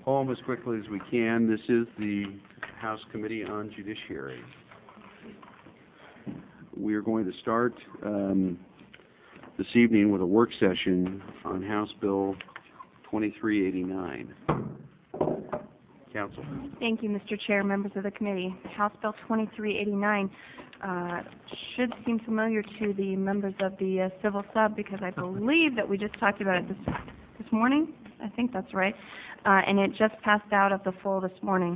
call them as quickly as we can. This is the House Committee on Judiciary. We are going to start this evening with a work session on House Bill 2389. Council. Thank you, Mr. Chair, members of the committee. House Bill 2389 should seem familiar to the members of the Civil Sub because I believe that we just talked about it this morning. I think that's right. And it just passed out of the full this morning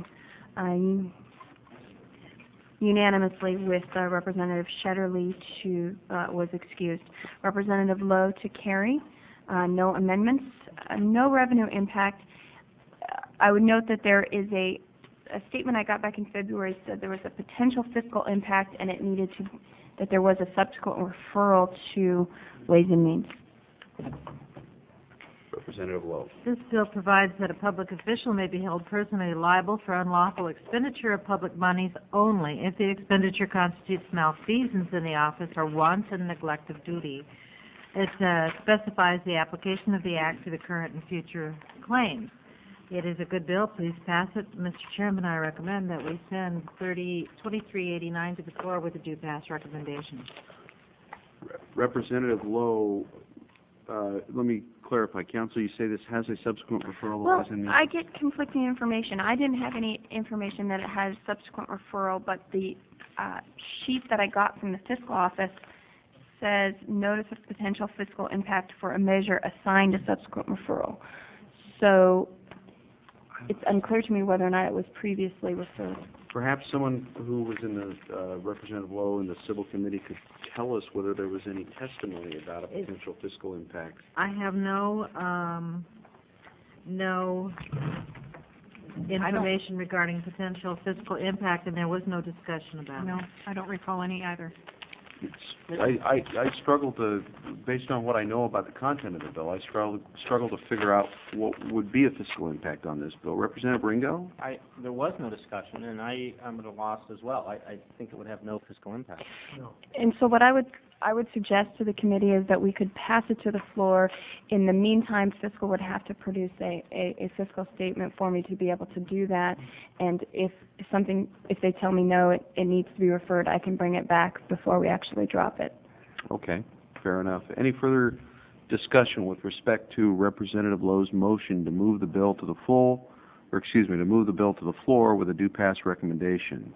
unanimously with Representative Shetterly was excused. Representative Lowe to carry. No amendments. No revenue impact. I would note that there is a statement I got back in February said there was a potential fiscal impact and that there was a subsequent referral to Ways and Means. Representative Lowe. This bill provides that a public official may be held personally liable for unlawful expenditure of public monies only if the expenditure constitutes malfeasance in the office or wanton neglect of duty. It specifies the application of the Act to the current and future claims. It is a good bill. Please pass it. Mr. Chairman, I recommend that we send 2389 to the floor with a due pass recommendation. Representative Lowe, let me clarify. Counsel, you say this has a subsequent referral? Well, I get conflicting information. I didn't have any information that it has subsequent referral, but the sheet that I got from the fiscal office says notice of potential fiscal impact for a measure assigned a subsequent referral. So it's unclear to me whether or not it was previously referred. Perhaps someone who was in the Representative Lowe in the Civil Committee could tell us whether there was any testimony about a potential fiscal impact. I have no information regarding potential fiscal impact, and there was no discussion about it. No, I don't recall any either. I struggle to, based on what I know about the content of the bill, I struggle to figure out what would be a fiscal impact on this bill. Representative Ringo? There was no discussion, and I'm at a loss as well. I think it would have no fiscal impact. No. And so what I would suggest to the committee is that we could pass it to the floor. In the meantime, fiscal would have to produce a fiscal statement for me to be able to do that. And if they tell me no, it needs to be referred, I can bring it back before we actually drop it. Okay, fair enough. Any further discussion with respect to Representative Lowe's motion to move the bill to the move the bill to the floor with a due pass recommendation?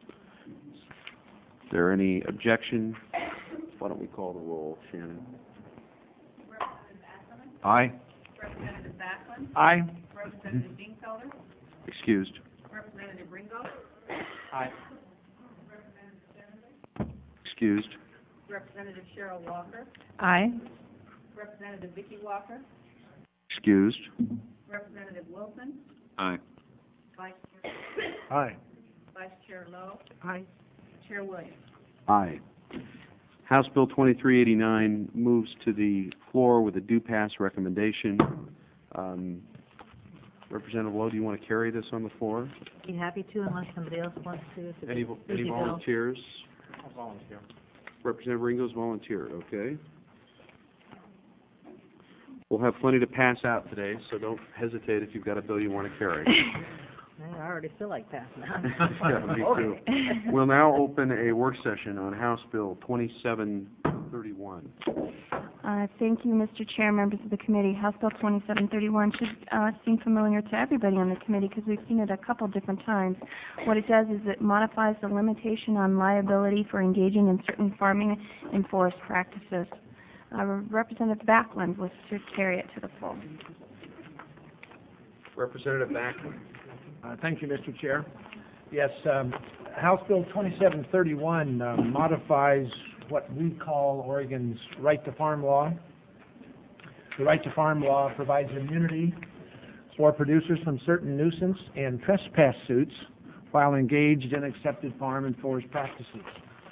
Is there any objection? Why don't we call the roll, Shannon? Representative Ackerman? Aye. Representative Backlund? Aye. Representative Dingfelder? Excused. Representative Ringo? Aye. Representative Shetterly? Excused. Representative Cheryl Walker? Aye. Representative Vicki Walker? Excused. Representative Wilson? Aye. Vice Chair? Aye. Vice Chair Lowe? Aye. Chair Williams? Aye. House Bill 2389 moves to the floor with a due pass recommendation. Representative Lowe, do you want to carry this on the floor? Be happy to, unless somebody else wants to. Any volunteers? I'll volunteer. Representative Ringo's volunteered, okay. We'll have plenty to pass out today, so don't hesitate if you've got a bill you want to carry. I already feel like passing out. Yeah, me too. We'll now open a work session on House Bill 2731. Thank you, Mr. Chair, members of the committee. House Bill 2731 should seem familiar to everybody on the committee because we've seen it a couple different times. What it does is it modifies the limitation on liability for engaging in certain farming and forest practices. Representative Backlund was to carry it to the full. Representative Backlund. Thank you, Mr. Chair. Yes, House Bill 2731 modifies what we call Oregon's Right to Farm Law. The Right to Farm Law provides immunity for producers from certain nuisance and trespass suits while engaged in accepted farm and forest practices.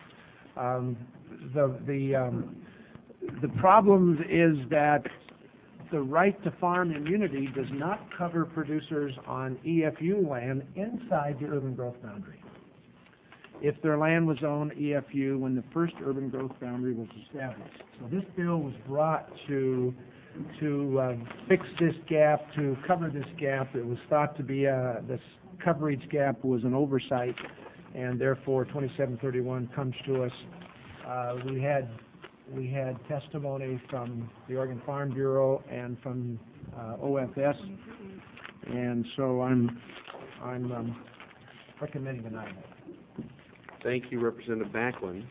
The problem is that the right to farm immunity does not cover producers on EFU land inside the urban growth boundary. If their land was owned EFU when the first urban growth boundary was established. So this bill was brought to to fix this gap, to cover this gap. It was thought to be this coverage gap was an oversight, and therefore 2731 comes to us. We had testimony from the Oregon Farm Bureau and from OFS, and so I'm recommending an item. Thank you, Representative Backlund.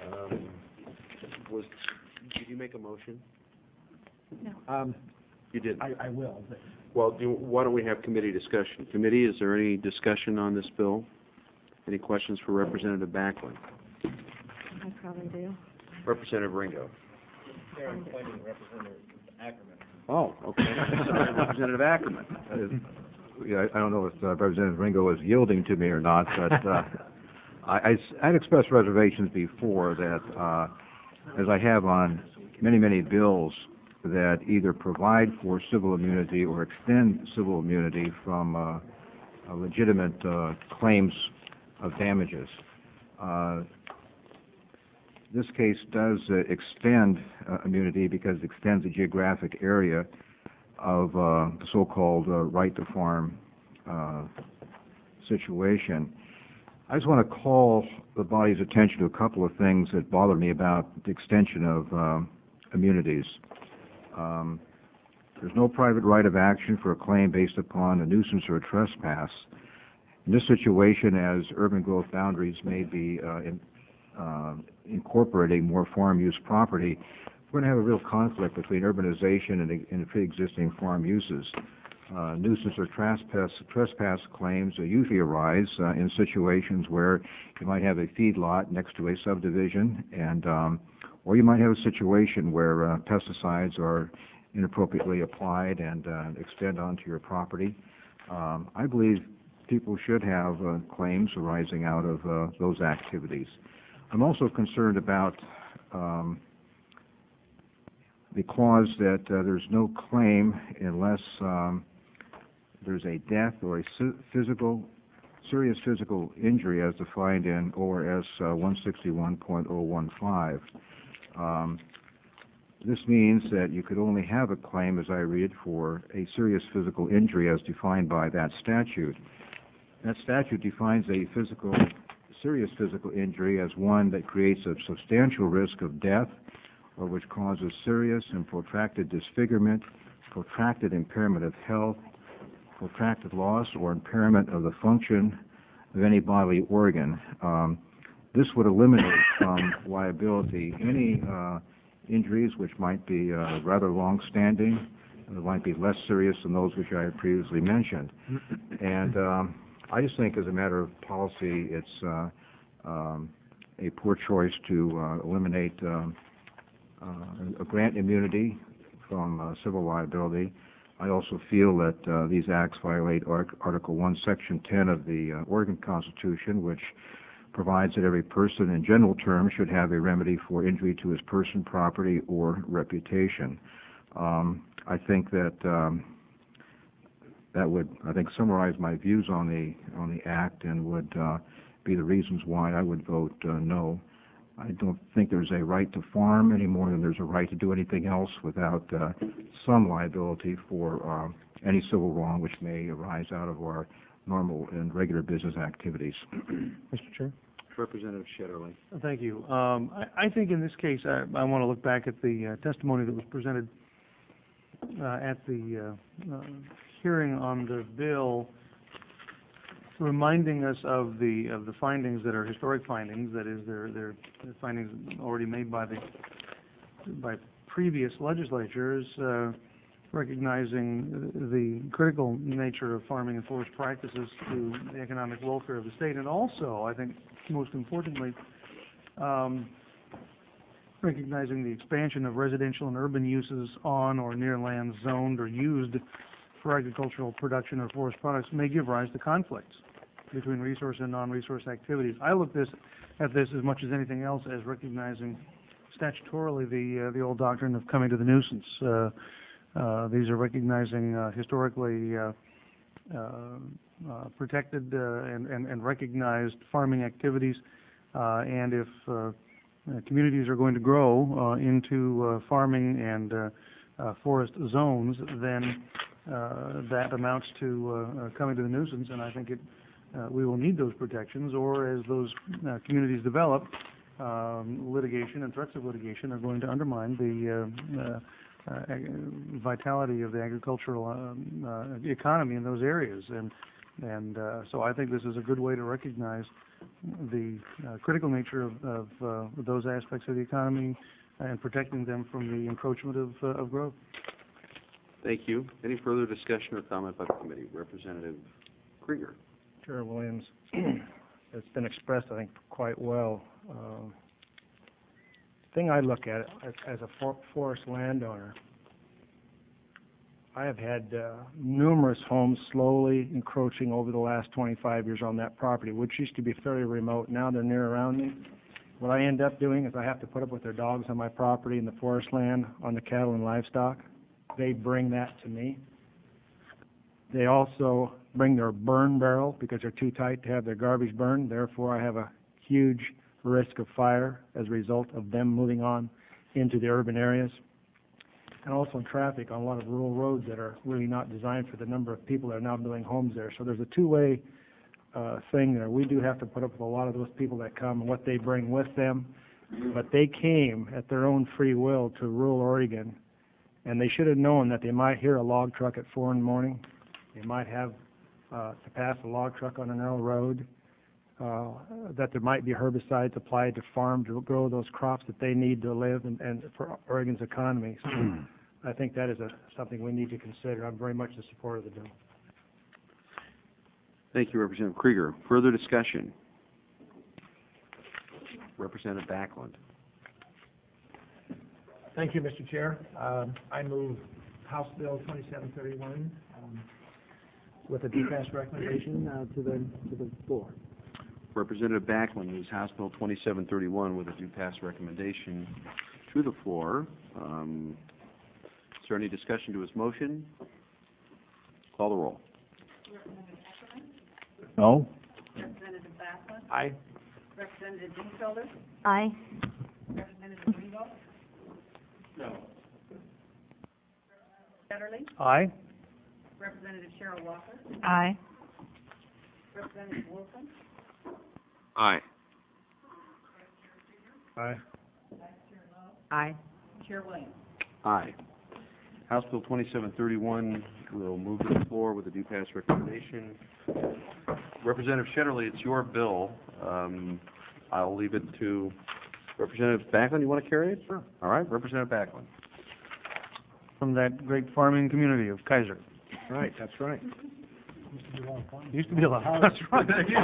Did you make a motion? You didn't. I will. But Well, why don't we have committee discussion? Committee, is there any discussion on this bill? Any questions for Representative Backlund? I probably do. Representative Ringo. Chair, I'm appointing Representative Ackerman. Oh, okay. Sorry, Representative Ackerman. Yeah, I don't know if Representative Ringo is yielding to me or not, but I'd expressed reservations before that, as I have on many bills that either provide for civil immunity or extend civil immunity from legitimate claims of damages. This case does extend immunity because it extends the geographic area of the so-called right to farm situation. I just want to call the body's attention to a couple of things that bother me about the extension of immunities. There's no private right of action for a claim based upon a nuisance or a trespass. In this situation, as urban growth boundaries may be incorporating more farm use property, we're going to have a real conflict between urbanization and pre-existing farm uses. Nuisance or trespass claims usually arise in situations where you might have a feedlot next to a subdivision, and or you might have a situation where pesticides are inappropriately applied and extend onto your property. I believe people should have claims arising out of those activities. I'm also concerned about the clause that there's no claim unless there's a death or a serious physical injury as defined in ORS 161.015. This means that you could only have a claim, as I read, for a serious physical injury as defined by that statute. That statute defines a serious physical injury as one that creates a substantial risk of death or which causes serious and protracted disfigurement, protracted impairment of health, protracted loss or impairment of the function of any bodily organ. This would eliminate from liability any injuries which might be rather long-standing, and might be less serious than those which I had previously mentioned. And I just think as a matter of policy, it's a poor choice to eliminate a grant immunity from civil liability. I also feel that these acts violate Article 1, Section 10 of the Oregon Constitution, which provides that every person in general terms should have a remedy for injury to his person, property, or reputation. I think that that would, I think, summarize my views on the act and would be the reasons why I would vote no. I don't think there's a right to farm any more than there's a right to do anything else without some liability for any civil wrong which may arise out of our normal and regular business activities. Mr. Chair? Representative Shetterly. Thank you. I think in this case, I want to look back at the testimony that was presented at the hearing on the bill, reminding us of the findings that are historic findings. That is, they're findings already made by previous legislatures, recognizing the critical nature of farming and forest practices to the economic welfare of the state, and also, I think, most importantly, recognizing the expansion of residential and urban uses on or near lands zoned or used for agricultural production or forest products may give rise to conflicts between resource and non-resource activities. I look at this as much as anything else as recognizing statutorily the old doctrine of coming to the nuisance. These are recognizing historically protected and recognized farming activities, and if communities are going to grow into farming and forest zones, then that amounts to coming to the nuisance, and I think we will need those protections, or as those communities develop, litigation and threats of litigation are going to undermine the vitality of the agricultural economy in those areas. And so I think this is a good way to recognize the critical nature of those aspects of the economy and protecting them from the encroachment of growth. Thank you. Any further discussion or comment by the committee? Representative Krieger. Chair Williams, it's been expressed, I think, quite well. Thing I look at as a forest landowner, I have had numerous homes slowly encroaching over the last 25 years on that property, which used to be fairly remote. Now they're near around me. What I end up doing is I have to put up with their dogs on my property in the forest land, on the cattle and livestock. They bring that to me. They also bring their burn barrel because they're too tight to have their garbage burned. Therefore, I have a huge risk of fire as a result of them moving on into the urban areas. And also traffic on a lot of rural roads that are really not designed for the number of people that are now building homes there. So there's a two-way thing there. We do have to put up with a lot of those people that come and what they bring with them. But they came at their own free will to rural Oregon, and they should have known that they might hear a log truck at 4 in the morning. They might have to pass a log truck on a narrow road, that there might be herbicides applied to farm to grow those crops that they need to live and for Oregon's economy. So I think that is something we need to consider. I'm very much in support of the bill. Thank you, Representative Krieger. Further discussion? Representative Backlund. Thank you, Mr. Chair. I move House Bill 2731 with a D-pass recommendation to the floor. Representative Backlund moves House Bill 2731 with a due pass recommendation to the floor. Is there any discussion to his motion? Call the roll. No? Representative Backlund. Aye. Representative Dingfelder. Aye. Representative Ringo. No. Shetterly. Aye. Representative Cheryl Walker. Aye. Representative Wilson. Aye. Aye. Aye. Chair Williams. Aye. House Bill 2731 will move to the floor with a due pass recommendation. Representative Shetterly, it's your bill. I'll leave it to Representative Backlund. You want to carry it? Sure. All right, Representative Backlund. From that great farming community of Kaiser. Right, that's right. Used to be a lot. That's right.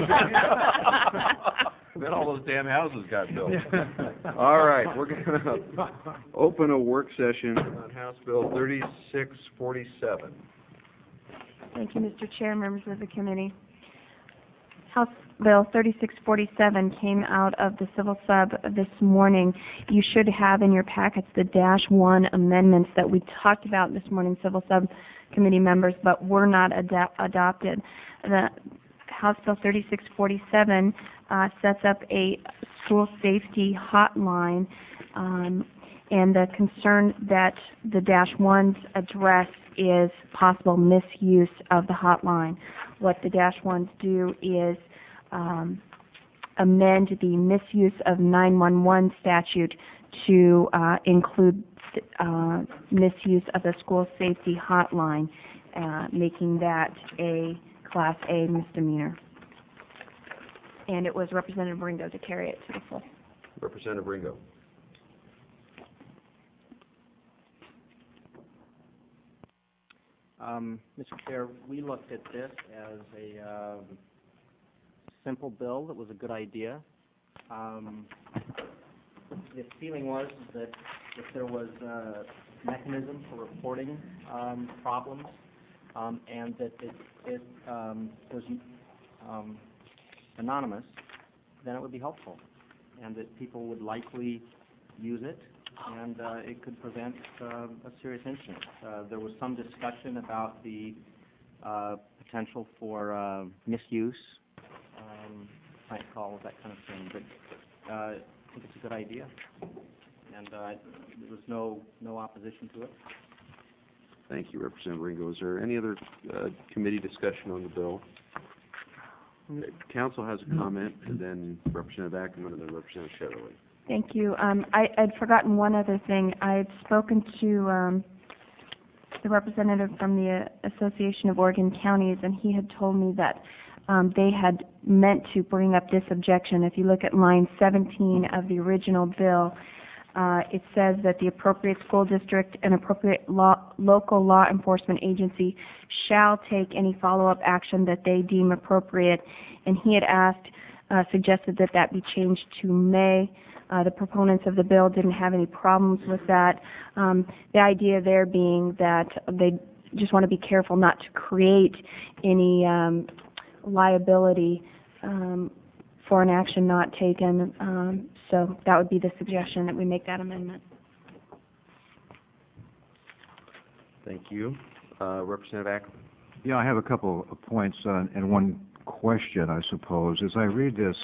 Then all those damn houses got built. All right, we're going to open a work session on House Bill 3647. Thank you, Mr. Chair, members of the committee. House Bill 3647 came out of the Civil Sub this morning. You should have in your packets the -1 amendments that we talked about this morning, Civil Sub committee members, but were not adopted. The House Bill 3647 sets up a school safety hotline, and the concern that the -1s address is possible misuse of the hotline. What the -1s do is amend the misuse of 911 statute to include misuse of the school safety hotline, making that a Class A misdemeanor. And it was Representative Ringo to carry it to the full. Representative Ringo. Mr. Chair, we looked at this as a simple bill that was a good idea. The feeling was that if there was a mechanism for reporting problems and that it was anonymous, then it would be helpful, and that people would likely use it, and it could prevent a serious incident. There was some discussion about the potential for misuse, prank calls, that kind of thing, but I think it's a good idea, and there was no opposition to it. Thank you, Representative Ringo. Is there any other committee discussion on the bill? Council has a comment, and then Representative Ackerman, and then Representative Shetterly. Thank you. I'd forgotten one other thing. I had spoken to the representative from the Association of Oregon Counties, and he had told me that they had meant to bring up this objection. If you look at line 17 of the original bill, it says that the appropriate school district and appropriate local law enforcement agency shall take any follow-up action that they deem appropriate. And he had suggested that that be changed to may. The proponents of the bill didn't have any problems with that. The idea there being that they just want to be careful not to create any liability for an action not taken. So that would be the suggestion, that we make that amendment. Thank you. Representative Ackerman. Yeah, I have a couple of points and one question, I suppose. As I read this,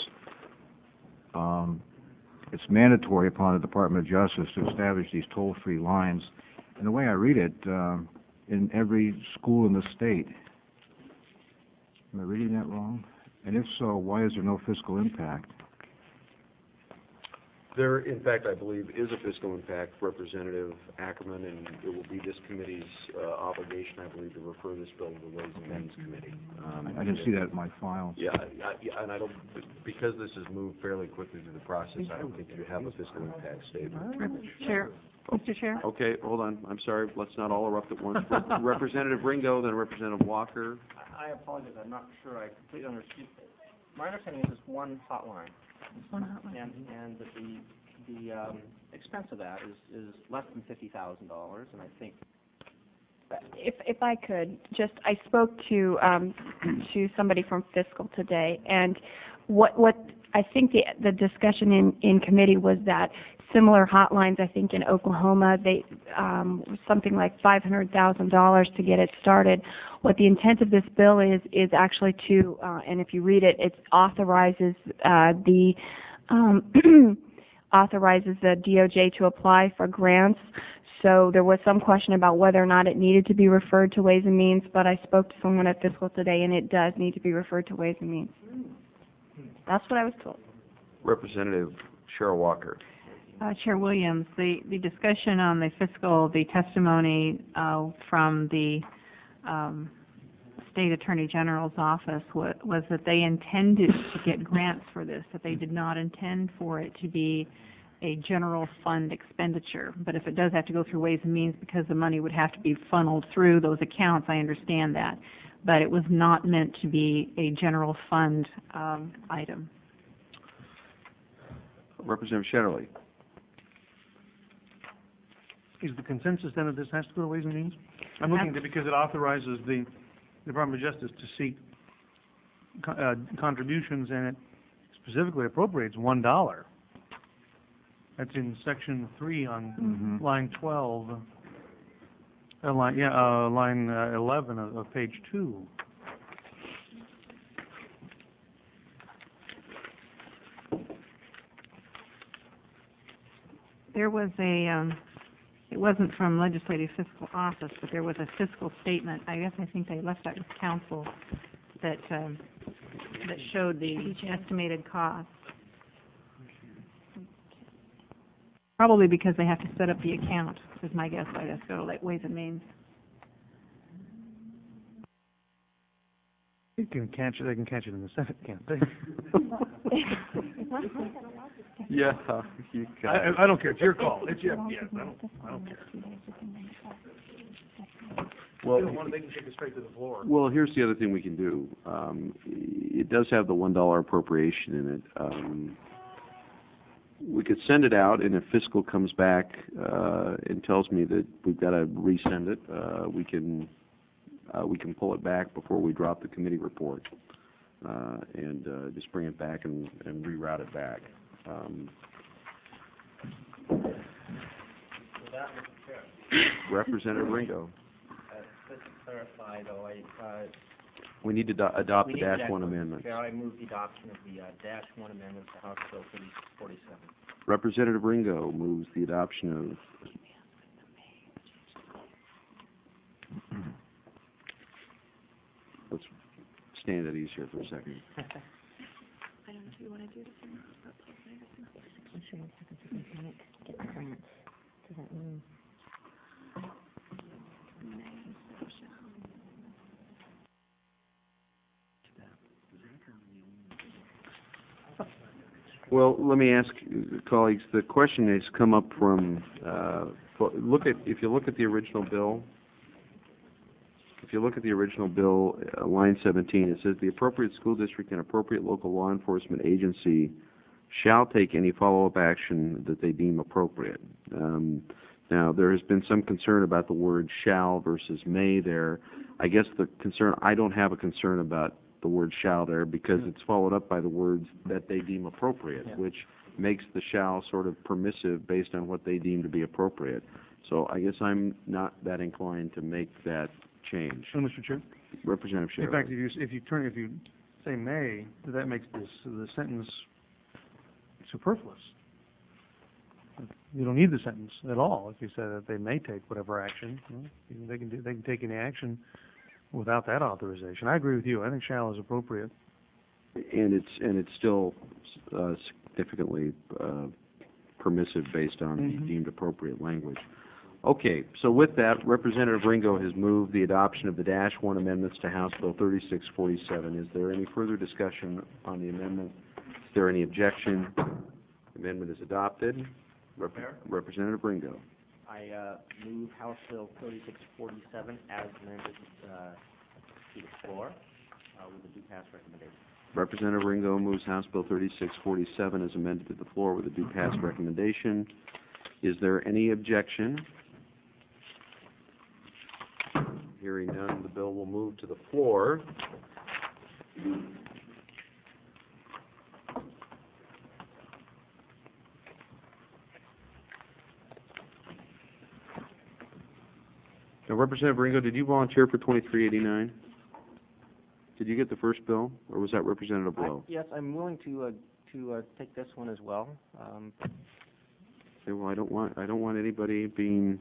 it's mandatory upon the Department of Justice to establish these toll-free lines. And the way I read it, in every school in the state. Am I reading that wrong? And if so, why is there no fiscal impact? There, in fact, I believe, is a fiscal impact, Representative Ackerman, and it will be this committee's obligation, I believe, to refer this bill to the Ways and Means Committee. I didn't see that in my file. Yeah, and I don't, because this has moved fairly quickly through the process, I don't think you have a fiscal impact statement. Chair, Mr. Chair? Okay, hold on, I'm sorry, let's not all erupt at once. Representative Ringo, then Representative Walker. I apologize, I'm not sure I completely understood. My understanding is it's one hotline. And that the expense of that is less than $50,000, and I think. If I could, I spoke to somebody from fiscal today, and what I think the discussion in committee was that similar hotlines, I think in Oklahoma, they something like $500,000 to get it started. What the intent of this bill is actually to, and if you read it, it authorizes authorizes the DOJ to apply for grants. So there was some question about whether or not it needed to be referred to Ways and Means, but I spoke to someone at fiscal today, and it does need to be referred to Ways and Means. That's what I was told. Representative Cheryl Walker. Chair Williams, the discussion on the fiscal, the testimony from the State Attorney General's office was that they intended to get grants for this, that they did not intend for it to be a general fund expenditure. But if it does have to go through Ways and Means because the money would have to be funneled through those accounts, I understand that. But it was not meant to be a general fund item. Representative Shetterly. Is the consensus then that this has to go to Ways and Means? I'm looking at it because it authorizes the Department of Justice to seek contributions, and it specifically appropriates $1. That's in section 3 on line 12, line 11 of page 2. There was it wasn't from Legislative Fiscal Office, but there was a fiscal statement. I think they left that with council that showed the estimated cost. Probably because they have to set up the account, is my guess. I guess go to Ways and Means. They can catch it in the Senate, can't they? Yeah, you can. I don't care. It's your call. It's your, I don't care. Well, They can take it straight to the floor. well, here's the other thing we can do. It does have the $1 appropriation in it. We could send it out, and if fiscal comes back and tells me that we've got to resend it, we can pull it back before we drop the committee report, and just bring it back and reroute it back. Representative Ringo. Just to clarify, though, We need to adopt the Dash 1 amendment. Chair, I move the adoption of the Dash 1 amendment to House Bill 3047. Representative Ringo moves the adoption of Let's stand at ease here for a second. I don't know if you want to do this or not, but I'm sure it's second panic, get the grants. Does that mean? Well, let me ask colleagues, the question has come up from, if you look at the original bill, line 17, it says the appropriate school district and appropriate local law enforcement agency shall take any follow-up action that they deem appropriate. Now, there has been some concern about the word shall versus may there. I guess I don't have a concern about the word shall there because it's followed up by the words that they deem appropriate, which makes the shall sort of permissive based on what they deem to be appropriate. So I guess I'm not that inclined to make that change. So, Mr. Chair? Representative Sherrill. In fact, if you say may, that makes the sentence superfluous. You don't need the sentence at all if you say that they may take whatever action. They can take any action without that authorization. I agree with you. I think shall is appropriate. And it's still significantly permissive based on the deemed appropriate language. Okay, so with that, Representative Ringo has moved the adoption of the -1 amendments to House Bill 3647. Is there any further discussion on the amendment? Is there any objection? The amendment is adopted. Representative Ringo. I move House Bill 3647 as amended to the floor with a due pass recommendation. Representative Ringo moves House Bill 3647 as amended to the floor with a due pass recommendation. Is there any objection? Hearing none, the bill will move to the floor. Now, Representative Ringo, did you volunteer for 2389? Did you get the first bill, or was that Representative Blow? Yes, I'm willing to take this one as well. Okay, well, I don't want anybody being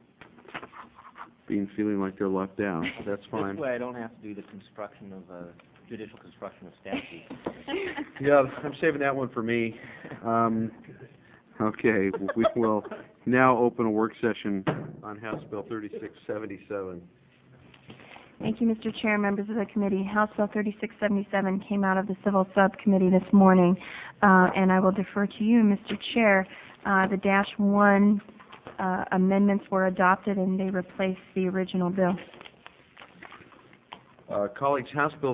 feeling like they're left out. That's fine. This way I don't have to do the construction of judicial construction of statutes. Yeah, I'm saving that one for me. Okay, we will now open a work session on House Bill 3677. Thank you, Mr. Chair, members of the committee. House Bill 3677 came out of the Civil Subcommittee this morning, and I will defer to you, Mr. Chair. The -1 amendments were adopted, and they replaced the original bill. Colleagues, House Bill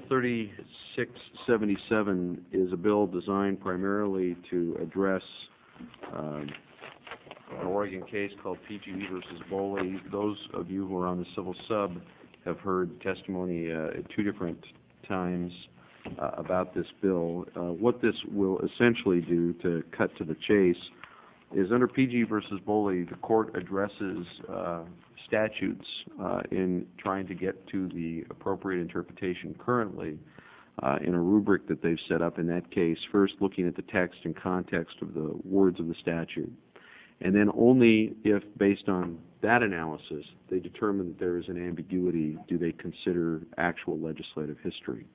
3677 is a bill designed primarily to address an Oregon case called PGE versus Boley. Those of you who are on the Civil Sub have heard testimony at two different times about this bill. What this will essentially do, to cut to the chase, is under PG versus Boley, the court addresses statutes in trying to get to the appropriate interpretation currently in a rubric that they've set up in that case, first looking at the text and context of the words of the statute. And then only if, based on that analysis, they determine that there is an ambiguity, do they consider actual legislative history.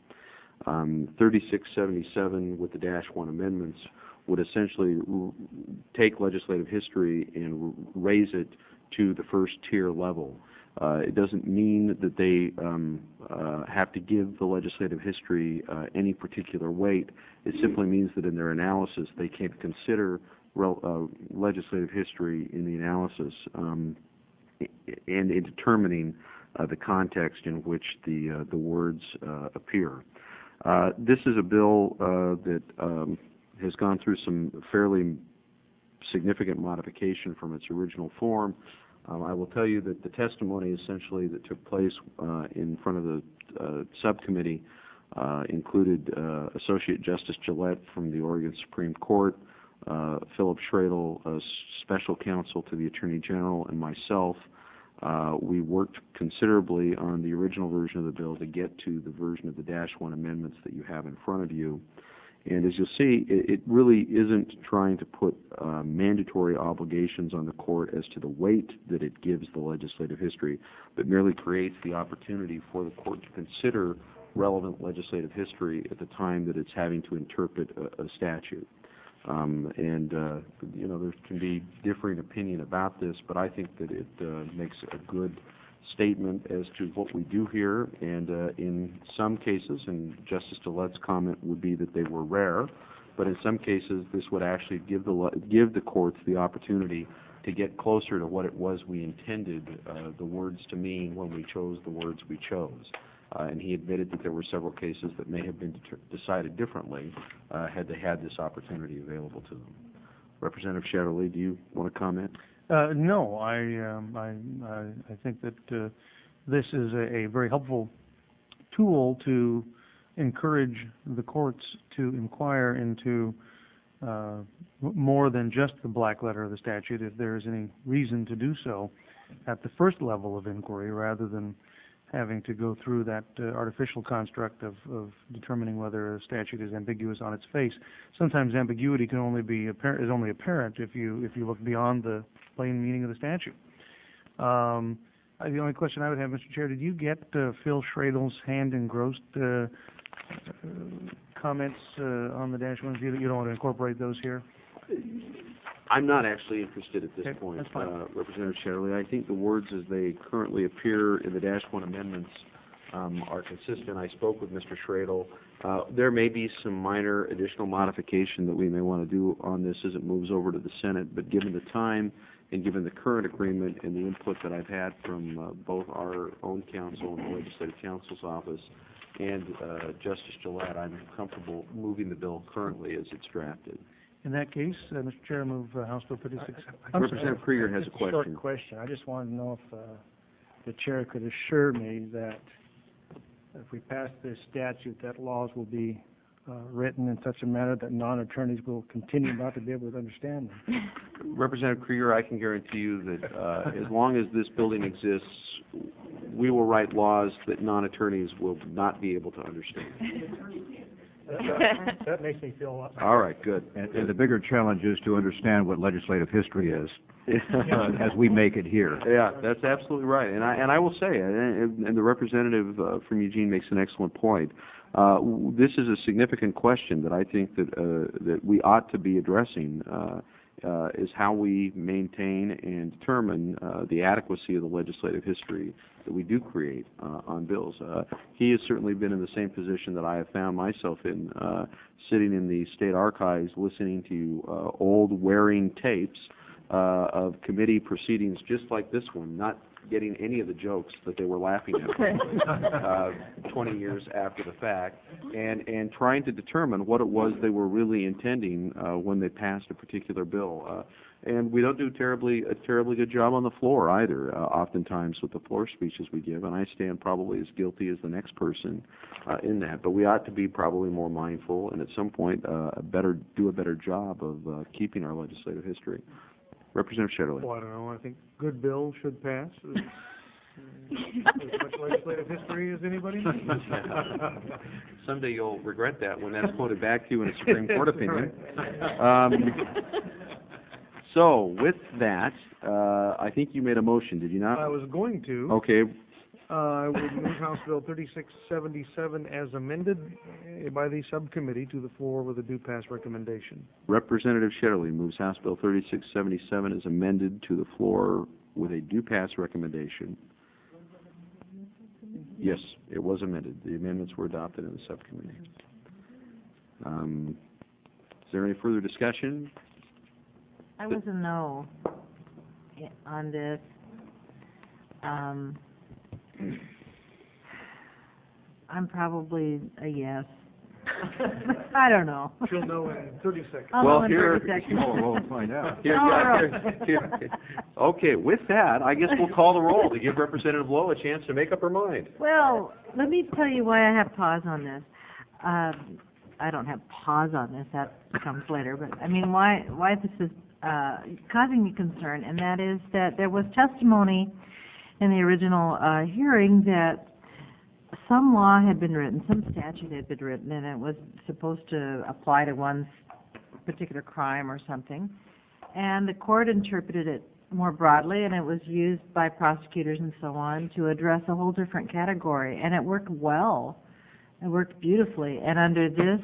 3677 with the -1 amendments would essentially take legislative history and raise it to the first tier level. It doesn't mean that they have to give the legislative history any particular weight. It simply means that in their analysis they can consider legislative history in the analysis and in determining the context in which the words appear. This is a bill that has gone through some fairly significant modification from its original form. I will tell you that the testimony essentially that took place in front of the subcommittee included Associate Justice Gillette from the Oregon Supreme Court, Philip Schradel, Special Counsel to the Attorney General, and myself. We worked considerably on the original version of the bill to get to the version of the -1 amendments that you have in front of you. And as you'll see, it really isn't trying to put mandatory obligations on the court as to the weight that it gives the legislative history, but merely creates the opportunity for the court to consider relevant legislative history at the time that it's having to interpret a statute. You know, there can be differing opinion about this, but I think that it makes a good statement as to what we do here, and in some cases, and Justice Gillette's comment would be that they were rare, but in some cases this would actually give the courts the opportunity to get closer to what it was we intended the words to mean when we chose the words we chose. And he admitted that there were several cases that may have been decided differently had they had this opportunity available to them. Representative Shetterly, do you want to comment? No, I think that this is a very helpful tool to encourage the courts to inquire into more than just the black letter of the statute, if there is any reason to do so at the first level of inquiry, rather than having to go through that artificial construct of determining whether a statute is ambiguous on its face. Sometimes ambiguity can only be is only apparent if you look beyond the plain meaning of the statute. The only question I would have, Mr. Chair, did you get Phil Schradel's hand-engrossed comments on the -1? You don't want to incorporate those here? I'm not actually interested at this Okay, point, that's fine. Representative Shetterly. I think the words as they currently appear in the -1 amendments are consistent. I spoke with Mr. Schradel. There may be some minor additional modification that we may want to do on this as it moves over to the Senate, but given the time and given the current agreement and the input that I've had from both our own counsel and the Legislative Counsel's office and Justice Gillette, I'm comfortable moving the bill currently as it's drafted. In that case, Mr. Chair, I move House Bill 56. Representative Krieger has a Just question. short question. I just wanted to know if the chair could assure me that if we pass this statute, that laws will be written in such a manner that non-attorneys will continue not to be able to understand them. Representative Krieger, I can guarantee you that as long as this building exists, we will write laws that non-attorneys will not be able to understand. That makes me feel a lot better. All right, good. And the bigger challenge is to understand what legislative history is, as we make it here. Yeah, that's absolutely right. And I will say, and the representative from Eugene makes an excellent point. This is a significant question that I think that we ought to be addressing. Is how we maintain and determine the adequacy of the legislative history that we do create on bills. He has certainly been in the same position that I have found myself in, sitting in the state archives listening to old wearing tapes of committee proceedings just like this one, not getting any of the jokes that they were laughing at 20 years after the fact, and trying to determine what it was they were really intending when they passed a particular bill. And we don't do a terribly good job on the floor either, oftentimes with the floor speeches we give, and I stand probably as guilty as the next person in that. But we ought to be probably more mindful and at some point do a better job of keeping our legislative history. Representative Shetterly. Well, I don't know. I think good bill should pass. As much legislative history as anybody. Someday you'll regret that when that's quoted back to you in a Supreme Court opinion. So with that, I think you made a motion, did you not? I was going to. Okay. I would move House Bill 3677 as amended by the subcommittee to the floor with a due pass recommendation. Representative Shetterly moves House Bill 3677 as amended to the floor with a due pass recommendation. Yes, it was amended. The amendments were adopted in the subcommittee. Is there any further discussion? I was a no on this. I'm probably a yes. I don't know. She'll know in 30 seconds. I'll know in 30 seconds. We'll find out. Okay, with that, I guess we'll call the roll to give Representative Lowe a chance to make up her mind. Well, let me tell you why I have pause on this. I don't have pause on this, that comes later, but I mean why this is causing me concern, and that is that there was testimony in the original hearing that some law had been written, some statute had been written, and it was supposed to apply to one's particular crime or something. And the court interpreted it more broadly, and it was used by prosecutors and so on to address a whole different category. And it worked well. It worked beautifully. And under this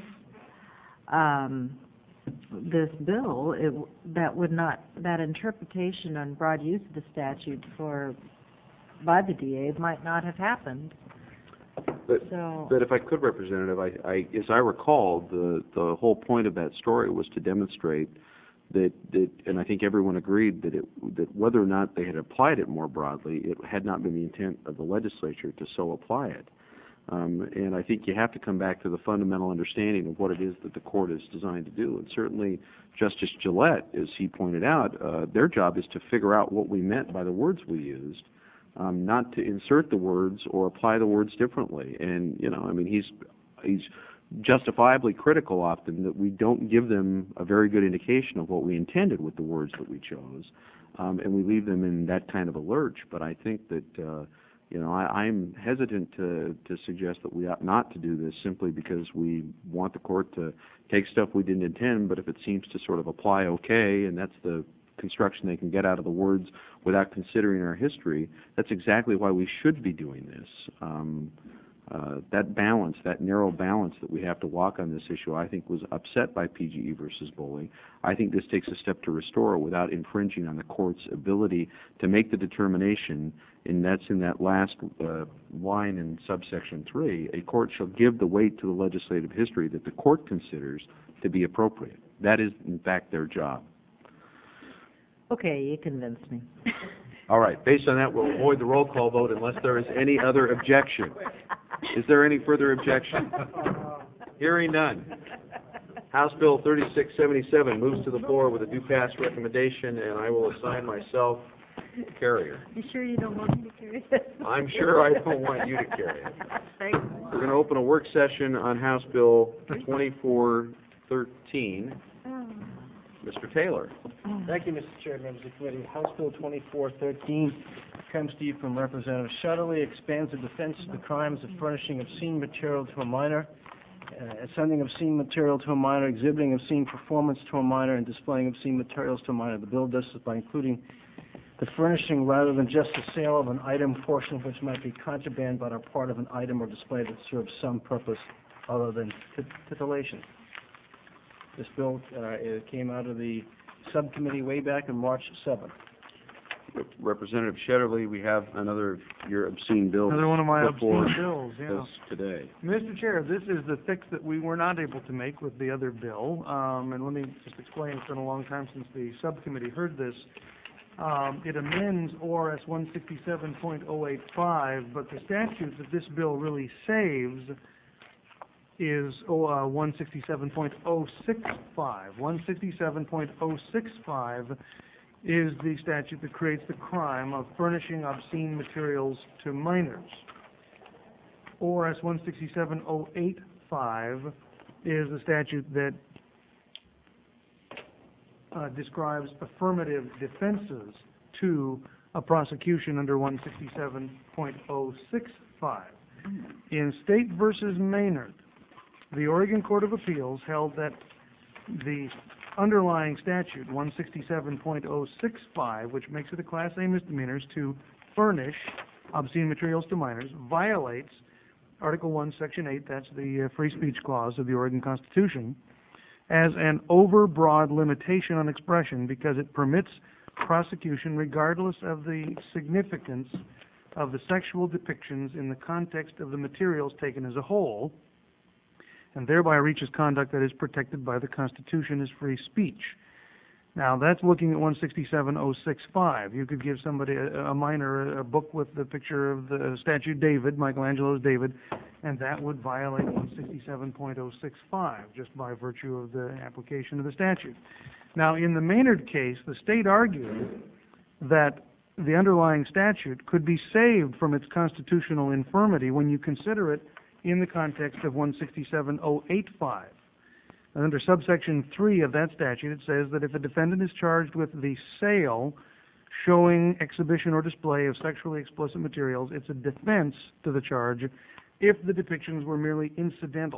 this bill, that interpretation on broad use of the statute by the DA might not have happened. But if I could, Representative, as I recall, the whole point of that story was to demonstrate that, and I think everyone agreed that whether or not they had applied it more broadly, it had not been the intent of the legislature to so apply it. And I think you have to come back to the fundamental understanding of what it is that the court is designed to do. And certainly Justice Gillette, as he pointed out, their job is to figure out what we meant by the words we used, not to insert the words or apply the words differently. And, he's justifiably critical often that we don't give them a very good indication of what we intended with the words that we chose, and we leave them in that kind of a lurch. But I think that I'm hesitant to suggest that we ought not to do this simply because we want the court to take stuff we didn't intend, but if it seems to sort of apply okay, and that's the construction they can get out of the words without considering our history, that's exactly why we should be doing this. That balance, that narrow balance that we have to walk on this issue, I think was upset by PGE versus Boley. I think this takes a step to restore it without infringing on the court's ability to make the determination, and that's in that last line in subsection 3, a court shall give the weight to the legislative history that the court considers to be appropriate. That is, in fact, their job. Okay, you convinced me. All right. Based on that, we'll avoid the roll call vote unless there is any other objection. Is there any further objection? Hearing none. House Bill 3677 moves to the floor with a do pass recommendation, and I will assign myself carrier. You sure you don't want me to carry it? I'm sure I don't want you to carry it. Thanks. We're going to open a work session on House Bill 2413. Mr. Taylor. Thank you, Mr. Chair, members of the committee. House Bill 2413 comes to you from Representative Shetterly, expands the defense of the crimes of furnishing obscene material to a minor, sending obscene material to a minor, exhibiting obscene performance to a minor, and displaying obscene materials to a minor. The bill does this by including the furnishing rather than just the sale of an item, portion of which might be contraband but are part of an item or display that serves some purpose other than titillation. This bill it came out of the subcommittee way back on March 7th. Representative Shetterly, we have another of your obscene bills. Another one of my before obscene bills, yeah. us today. Mr. Chair, this is the fix that we were not able to make with the other bill. And let me just explain, it's been a long time since the subcommittee heard this. It amends ORS 167.085, but the statute that this bill really saves is 167.065. 167.065 is the statute that creates the crime of furnishing obscene materials to minors. ORS 167.085 is the statute that describes affirmative defenses to a prosecution under 167.065. In State versus Maynard, the Oregon Court of Appeals held that the underlying statute, 167.065, which makes it a Class A misdemeanor to furnish obscene materials to minors, violates Article 1, Section 8, that's the Free Speech Clause of the Oregon Constitution, as an overbroad limitation on expression because it permits prosecution regardless of the significance of the sexual depictions in the context of the materials taken as a whole, and thereby reaches conduct that is protected by the Constitution as free speech. Now, that's looking at 167.065. You could give somebody, a minor, a book with the picture of the statue David, Michelangelo's David, and that would violate 167.065 just by virtue of the application of the statute. Now, in the Maynard case, the state argued that the underlying statute could be saved from its constitutional infirmity when you consider it in the context of 167.085. And under subsection 3 of that statute, it says that if a defendant is charged with the sale, showing, exhibition, or display of sexually explicit materials, it's a defense to the charge if the depictions were merely incidental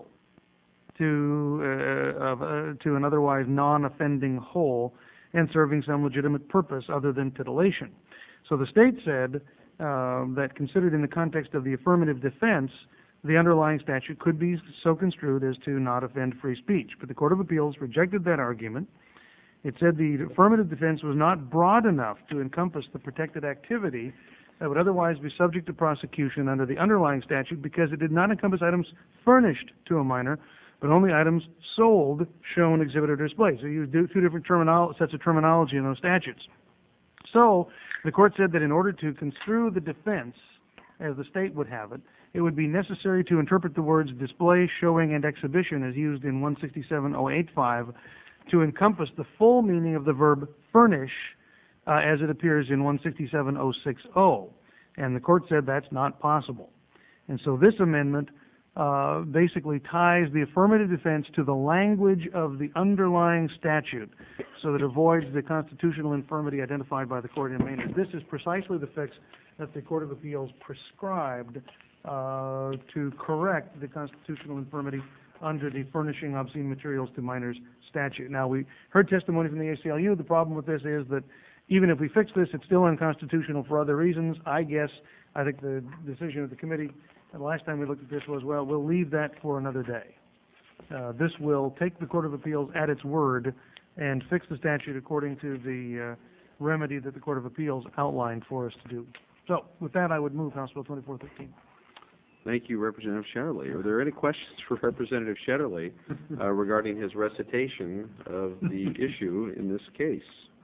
to an otherwise non-offending whole and serving some legitimate purpose other than titillation. So the state said that considered in the context of the affirmative defense, the underlying statute could be so construed as to not offend free speech. But the Court of Appeals rejected that argument. It said the affirmative defense was not broad enough to encompass the protected activity that would otherwise be subject to prosecution under the underlying statute because it did not encompass items furnished to a minor, but only items sold, shown, exhibited, or displayed. So you do two different sets of terminology in those statutes. So the court said that in order to construe the defense, as the state would have it, it would be necessary to interpret the words display, showing, and exhibition as used in 167.085 to encompass the full meaning of the verb furnish as it appears in 167.060. And the court said that's not possible. And so this amendment basically ties the affirmative defense to the language of the underlying statute so that it avoids the constitutional infirmity identified by the court in Maynard. This is precisely the fix that the Court of Appeals prescribed to correct the constitutional infirmity under the furnishing obscene materials to minors statute. Now, we heard testimony from the ACLU. The problem with this is that even if we fix this, it's still unconstitutional for other reasons. I think the decision of the committee the last time we looked at this was, well, we'll leave that for another day. This will take the Court of Appeals at its word and fix the statute according to the remedy that the Court of Appeals outlined for us to do. So, with that, I would move House Bill 2413. Thank you, Representative Shetterly. Are there any questions for Representative Shetterly regarding his recitation of the issue in this case?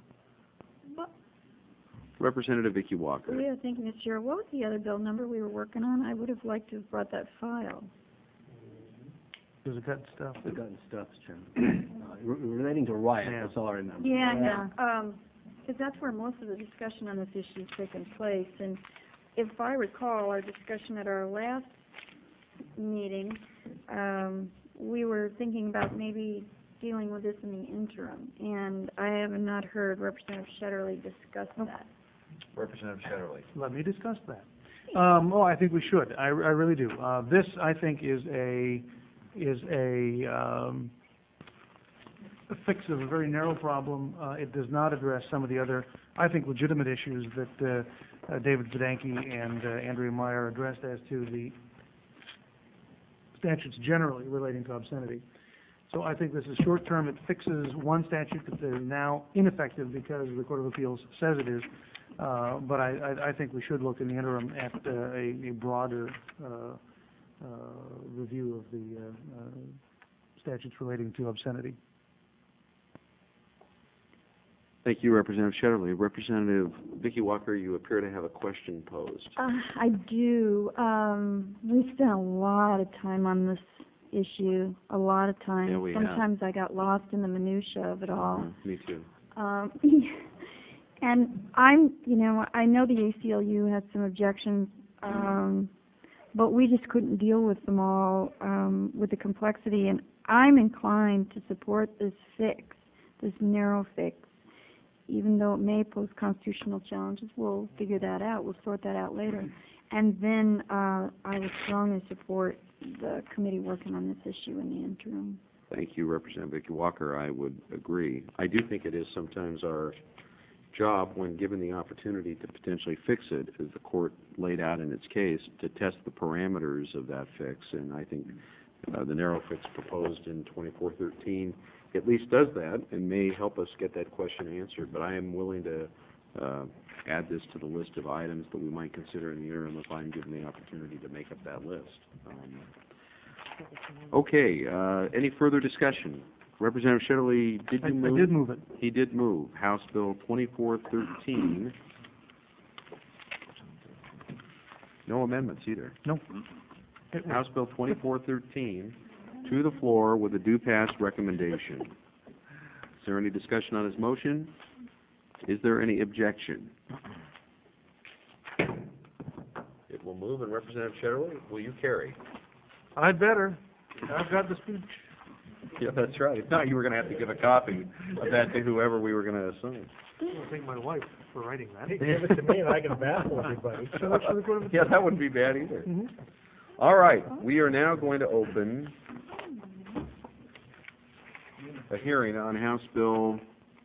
Representative Vicki Walker. Yeah, thank you, Mr. Chair. What was the other bill number we were working on? I would have liked to have brought that file. There's a gut stuff. The gun stuff, Chairman. Relating to riot, Yeah. that's all I remember. Yeah. Because that's where most of the discussion on this issue has taken place. And if I recall, our discussion at our last meeting, we were thinking about maybe dealing with this in the interim. And I have not heard Representative Shetterly discuss that. Representative Shetterly. Let me discuss that. I think we should. I really do. This, I think, is a fix of a very narrow problem. It does not address some of the other, I think, legitimate issues that David Zdanky and Andrea Meyer addressed as to the statutes generally relating to obscenity. So I think this is short-term. It fixes one statute that is now ineffective because the Court of Appeals says it is. But I think we should look in the interim at a broader review of the statutes relating to obscenity. Thank you, Representative Shetterly. Representative Vicki Walker, you appear to have a question posed. I do. We spent a lot of time on this issue, a lot of time. Yeah, we have. Sometimes I got lost in the minutia of it all. Me too. And I know the ACLU had some objections, but we just couldn't deal with them all, with the complexity, and I'm inclined to support this fix, this narrow fix, even though it may pose constitutional challenges. We'll figure that out. We'll sort that out later. And then I would strongly support the committee working on this issue in the interim. Thank you, Representative Vicki Walker. I would agree. I do think it is sometimes our job, when given the opportunity to potentially fix it, as the court laid out in its case, to test the parameters of that fix. And I think the narrow fix proposed in 2413 at least does that and may help us get that question answered. But I am willing to add this to the list of items that we might consider in the interim if I'm given the opportunity to make up that list. Any further discussion? Representative Shetterly, did you move? I did move it. He did move. House Bill 2413. No amendments either. No. House Bill 2413 to the floor with a do pass recommendation. Is there any discussion on his motion? Is there any objection? It will move, and Representative Shetterly, will you carry? I'd better. I've got the speech. Yeah, that's right. If not, you were going to have to give a copy of that to whoever we were going to assign. I thank my wife for writing that. Give it to me and I can baffle everybody. Yeah, that wouldn't be bad either. Mm-hmm. All right, we are now going to open a hearing on House Bill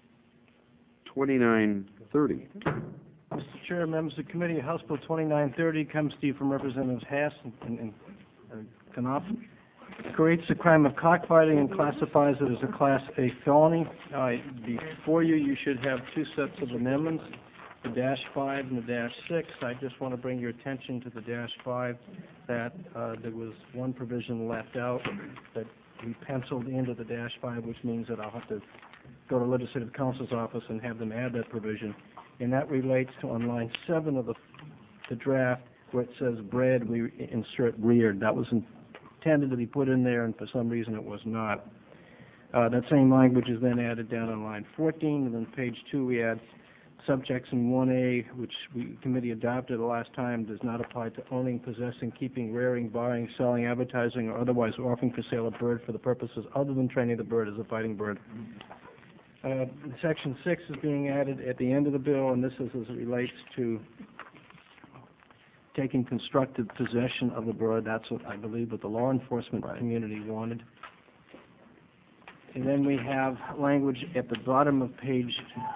2930. Mr. Chair, members of the committee, House Bill 2930 comes to you from Representatives Hass and Knopf. It creates the crime of cockfighting and classifies it as a Class A felony. Before you, you should have two sets of amendments, the -5 and the -6. I just want to bring your attention to the -5 that there was one provision left out that we penciled into the -5, which means that I'll have to go to Legislative Counsel's office and have them add that provision. And that relates to on line 7 of the draft where it says bred, we insert reared. That was intended to be put in there, and for some reason it was not. That same language is then added down on line 14, and then page 2 we add subsection 1A, which the committee adopted the last time, does not apply to owning, possessing, keeping, rearing, buying, selling, advertising, or otherwise offering for sale a bird for the purposes other than training the bird as a fighting bird. Section 6 is being added at the end of the bill, and this is as it relates to taking constructive possession of the bird. That's what I believe what the law enforcement community wanted. And then we have language at the bottom of page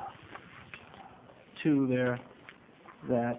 2 there that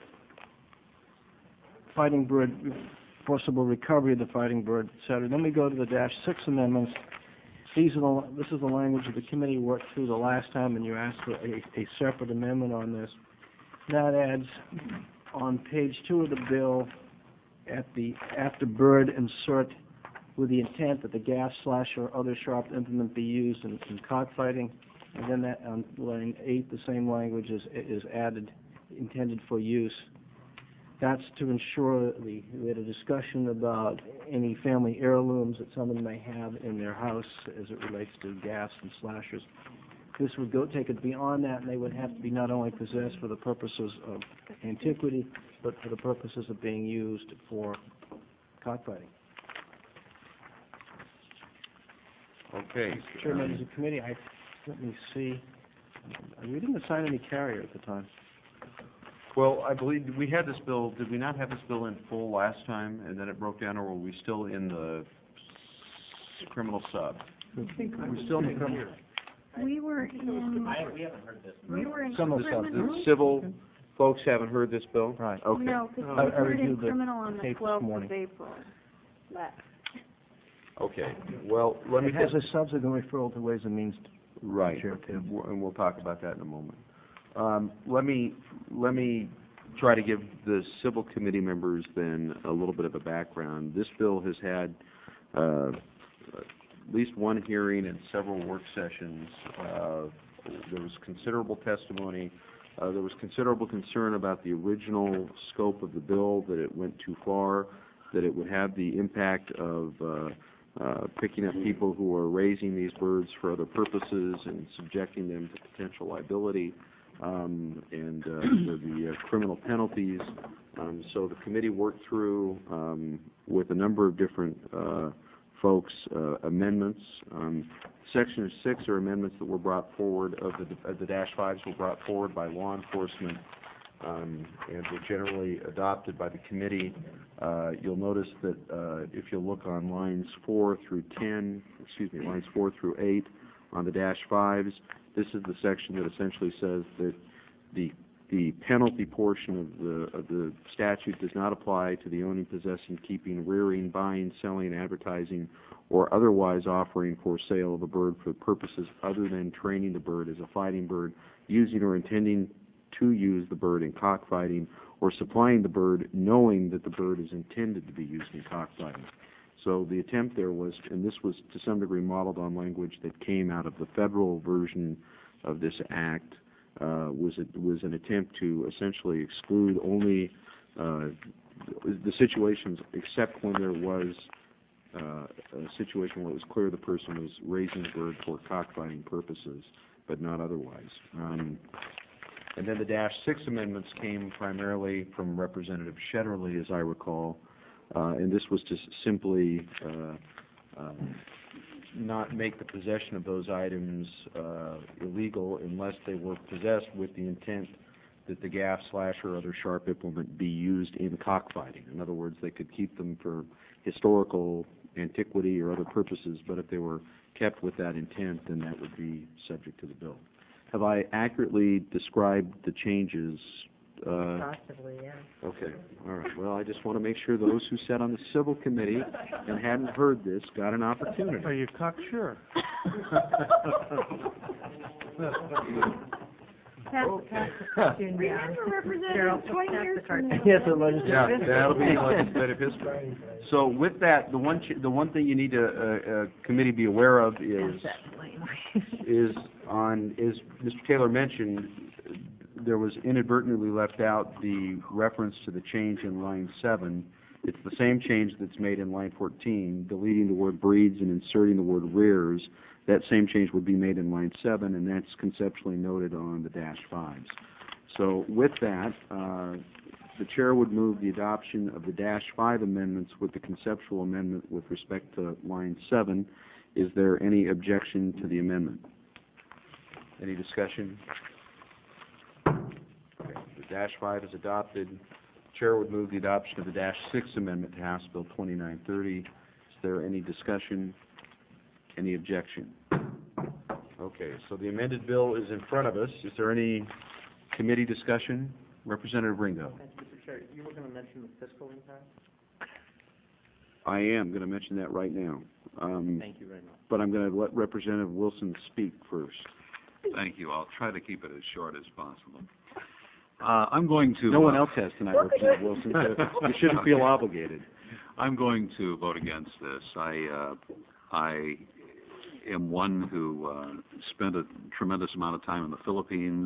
fighting bird, forcible recovery of the fighting bird, etc. Then we go to the -6 amendments. This is the language that the committee worked through the last time, and you asked for a separate amendment on this. That adds on page 2 of the bill, after bird, insert with the intent that the gas, slash, or other sharp implement be used in cockfighting. And then that on line 8, the same language is added, intended for use. That's to ensure that we had a discussion about any family heirlooms that someone may have in their house as it relates to gas and slashers. This would take it beyond that, and they would have to be not only possessed for the purposes of antiquity, but for the purposes of being used for cockfighting. Okay. Mr. Chair, members of the committee, let me see. We didn't assign any carrier at the time. Well, I believe we had this bill, did we not have this bill in full last time, and then it broke down, or were we still in the criminal sub? We're still in the criminal. We were in, We haven't heard this. we were in Some of the criminal. The civil folks haven't heard this bill? Right. Okay. No, because I we heard in reviewed the criminal on the tape this 12th morning. of April. Okay, well, let me It has a subsequent referral to Ways and Means. Right, Chair, too. and we'll talk about that in a moment. Let me try to give the civil committee members then a little bit of a background. This bill has had at least one hearing and several work sessions. There was considerable testimony. There was considerable concern about the original scope of the bill, that it went too far, that it would have the impact of picking up people who are raising these birds for other purposes and subjecting them to potential liability, and the criminal penalties. So the committee worked through with a number of different folks amendments. Section 6 are amendments that were brought forward of the -5s were brought forward by law enforcement and were generally adopted by the committee. You'll notice that if you look on lines 4 through 8 on the -5s, this is the section that essentially says that the penalty portion of the statute does not apply to the owning, possessing, keeping, rearing, buying, selling, advertising, or otherwise offering for sale of a bird for purposes other than training the bird as a fighting bird, using or intending to use the bird in cockfighting, or supplying the bird knowing that the bird is intended to be used in cockfighting. So the attempt there was, and this was to some degree modeled on language that came out of the federal version of this act, was an attempt to essentially exclude only the situations, except when there was a situation where it was clear the person was raising the bird for cockfighting purposes, but not otherwise. And then the -6 amendments came primarily from Representative Shetterly, as I recall, and this was to simply not make the possession of those items illegal unless they were possessed with the intent that the gaff, slash, or other sharp implement be used in cockfighting. In other words, they could keep them for historical antiquity or other purposes, but if they were kept with that intent, then that would be subject to the bill. Have I accurately described the changes? Possibly, yeah. Okay, all right. Well, I just want to make sure those who sat on the Civil Committee and hadn't heard this got an opportunity. Are you cocksure? Pass the cartoon down. Cheryl, 20 pass years the cartoon. from now. Yes, the legislature. Yeah, that'll be legislative history. So with that, the one thing you need to, committee be aware of is Mr. Taylor mentioned, there was inadvertently left out the reference to the change in line 7. It's the same change that's made in line 14, deleting the word breeds and inserting the word rears. That same change would be made in line 7, and that's conceptually noted on the -5s. So with that, the chair would move the adoption of the -5 amendments with the conceptual amendment with respect to line 7. Is there any objection to the amendment? Any discussion? Okay. The -5 is adopted. Chair would move the adoption of the -6 amendment to House Bill 2930. Is there any discussion? Any objection? Okay, so the amended bill is in front of us. Is there any committee discussion? Representative Ringo. Mr. Chair, you were going to mention the fiscal impact? I am going to mention that right now. Thank you very much. But I'm going to let Representative Wilson speak first. Thank you. I'll try to keep it as short as possible. I'm going to... No one else has tonight, Representative Wilson, so you shouldn't feel obligated. I'm going to vote against this. I am one who spent a tremendous amount of time in the Philippines,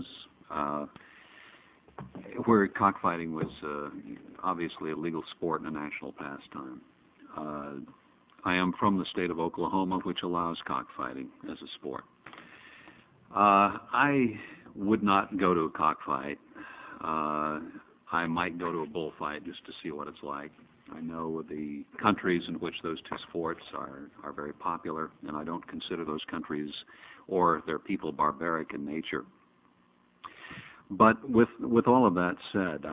where cockfighting was obviously a legal sport and a national pastime. I am from the state of Oklahoma, which allows cockfighting as a sport. I would not go to a cockfight. I might go to a bullfight just to see what it's like. I know the countries in which those two sports are very popular, and I don't consider those countries or their people barbaric in nature. But with all of that said,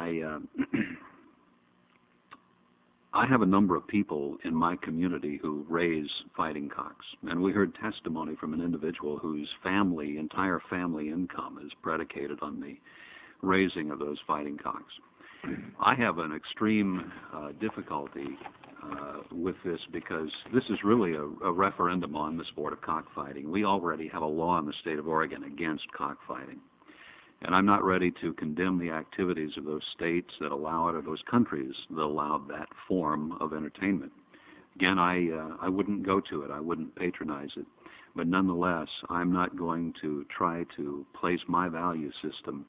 I have a number of people in my community who raise fighting cocks, and we heard testimony from an individual whose entire family income is predicated on the raising of those fighting cocks. I have an extreme difficulty with this because this is really a referendum on the sport of cockfighting. We already have a law in the state of Oregon against cockfighting, and I'm not ready to condemn the activities of those states that allow it or those countries that allow that form of entertainment. Again, I wouldn't go to it. I wouldn't patronize it. But nonetheless, I'm not going to try to place my value system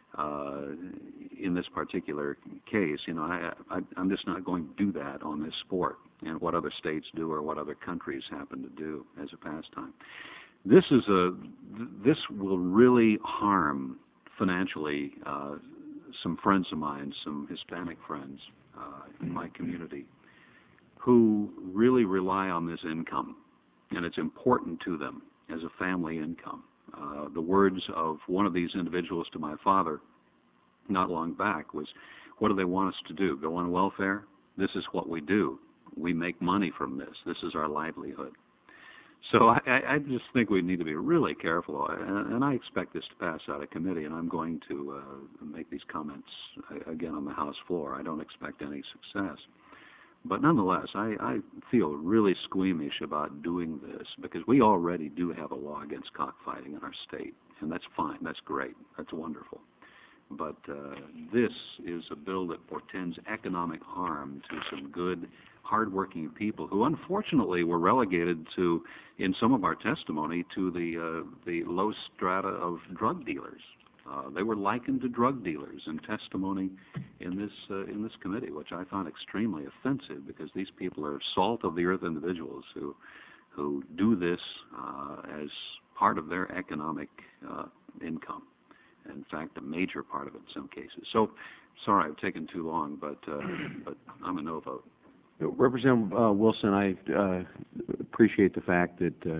in this particular case. I'm just not going to do that on this sport and what other states do or what other countries happen to do as a pastime. This will really harm financially some friends of mine, some Hispanic friends in my community who really rely on this income, and it's important to them as a family income. The words of one of these individuals to my father not long back was, what do they want us to do, go on welfare? This is what we do. We make money from this. This is our livelihood. So I just think we need to be really careful, and I expect this to pass out of committee, and I'm going to make these comments again on the House floor. I don't expect any success. But nonetheless, I feel really squeamish about doing this because we already do have a law against cockfighting in our state, and that's fine. That's great. That's wonderful. But this is a bill that portends economic harm to some good, hardworking people who unfortunately were relegated to, in some of our testimony, to the low strata of drug dealers. They were likened to drug dealers in testimony in this committee, which I found extremely offensive because these people are salt of the earth individuals who do this as part of their economic income. In fact, a major part of it in some cases. So, sorry, I've taken too long, but I'm a no vote. Representative Wilson, I appreciate the fact that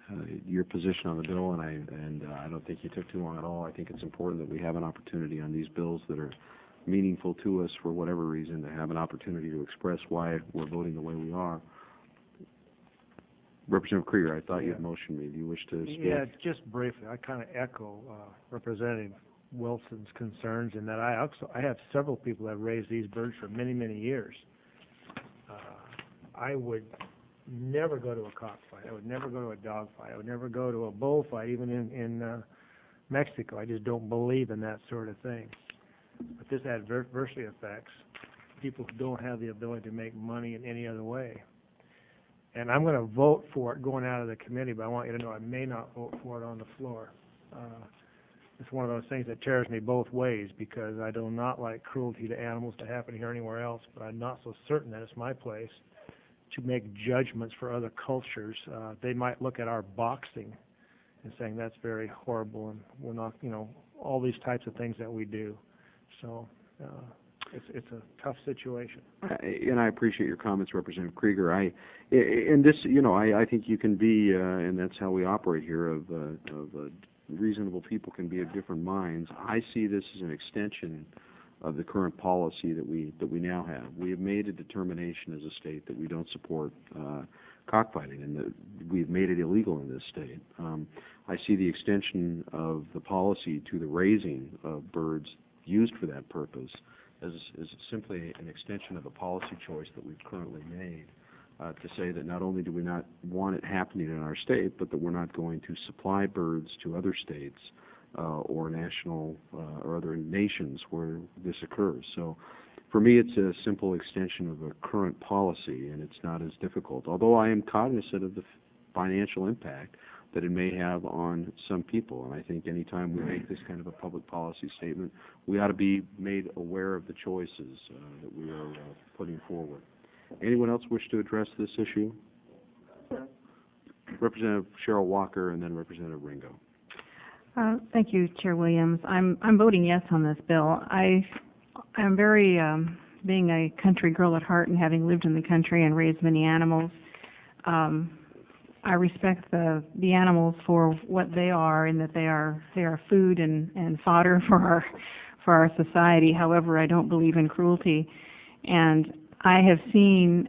your position on the bill, and I don't think you took too long at all. I think it's important that we have an opportunity on these bills that are meaningful to us for whatever reason, to have an opportunity to express why we're voting the way we are. Representative Krieger, I thought you had motioned me. Do you wish to speak? Yeah, just briefly, I kind of echo Representative Wilson's concerns in that I have several people that have raised these birds for many, many years. I would never go to a cockfight. I would never go to a dog fight. I would never go to a bullfight, even in Mexico. I just don't believe in that sort of thing. But this adversely affects people who don't have the ability to make money in any other way. And I'm going to vote for it going out of the committee, but I want you to know I may not vote for it on the floor. It's one of those things that tears me both ways, because I do not like cruelty to animals to happen here anywhere else, but I'm not so certain that it's my place to make judgments for other cultures. They might look at our boxing and saying that's very horrible, and we're not, all these types of things that we do. So it's a tough situation. And I appreciate your comments, Representative Krieger. I think you can be, and that's how we operate here, of reasonable people can be of different minds. I see this as an extension of the current policy that we now have. We have made a determination as a state that we don't support cockfighting, and that we've made it illegal in this state. I see the extension of the policy to the raising of birds used for that purpose as simply an extension of a policy choice that we've currently made, to say that not only do we not want it happening in our state, but that we're not going to supply birds to other states or national or other nations where this occurs. So for me, it's a simple extension of a current policy, and it's not as difficult, although I am cognizant of the financial impact that it may have on some people. And I think any time we make this kind of a public policy statement, we ought to be made aware of the choices that we are putting forward. Anyone else wish to address this issue? Representative Cheryl Walker, and then Representative Ringo. Thank you, Chair Williams. I'm voting yes on this bill. I'm very, being a country girl at heart and having lived in the country and raised many animals, I respect the animals for what they are, and that they are food and fodder for our society. However, I don't believe in cruelty, and I have seen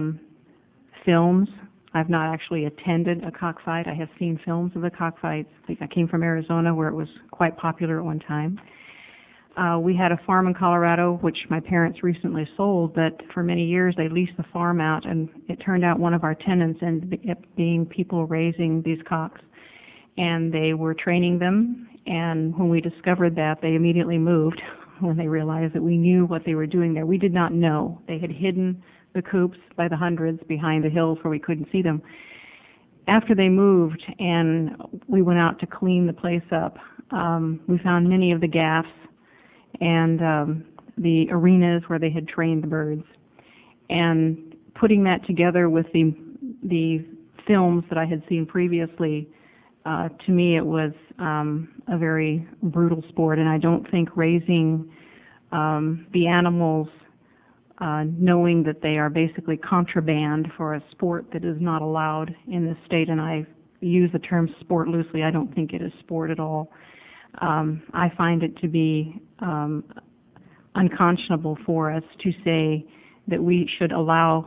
films. I've not actually attended a cockfight. I have seen films of the cockfights. I came from Arizona, where it was quite popular at one time. We had a farm in Colorado, which my parents recently sold, but for many years they leased the farm out, and it turned out one of our tenants ended up being people raising these cocks, and they were training them, and when we discovered that, they immediately moved when they realized that we knew what they were doing there. We did not know. They had hidden the coops by the hundreds behind the hills where we couldn't see them. After they moved and we went out to clean the place up, we found many of the gaffs and the arenas where they had trained the birds. And putting that together with the films that I had seen previously, to me it was a very brutal sport, and I don't think raising the animals knowing that they are basically contraband for a sport that is not allowed in this state, and I use the term sport loosely. I don't think it is sport at all. I find it to be unconscionable for us to say that we should allow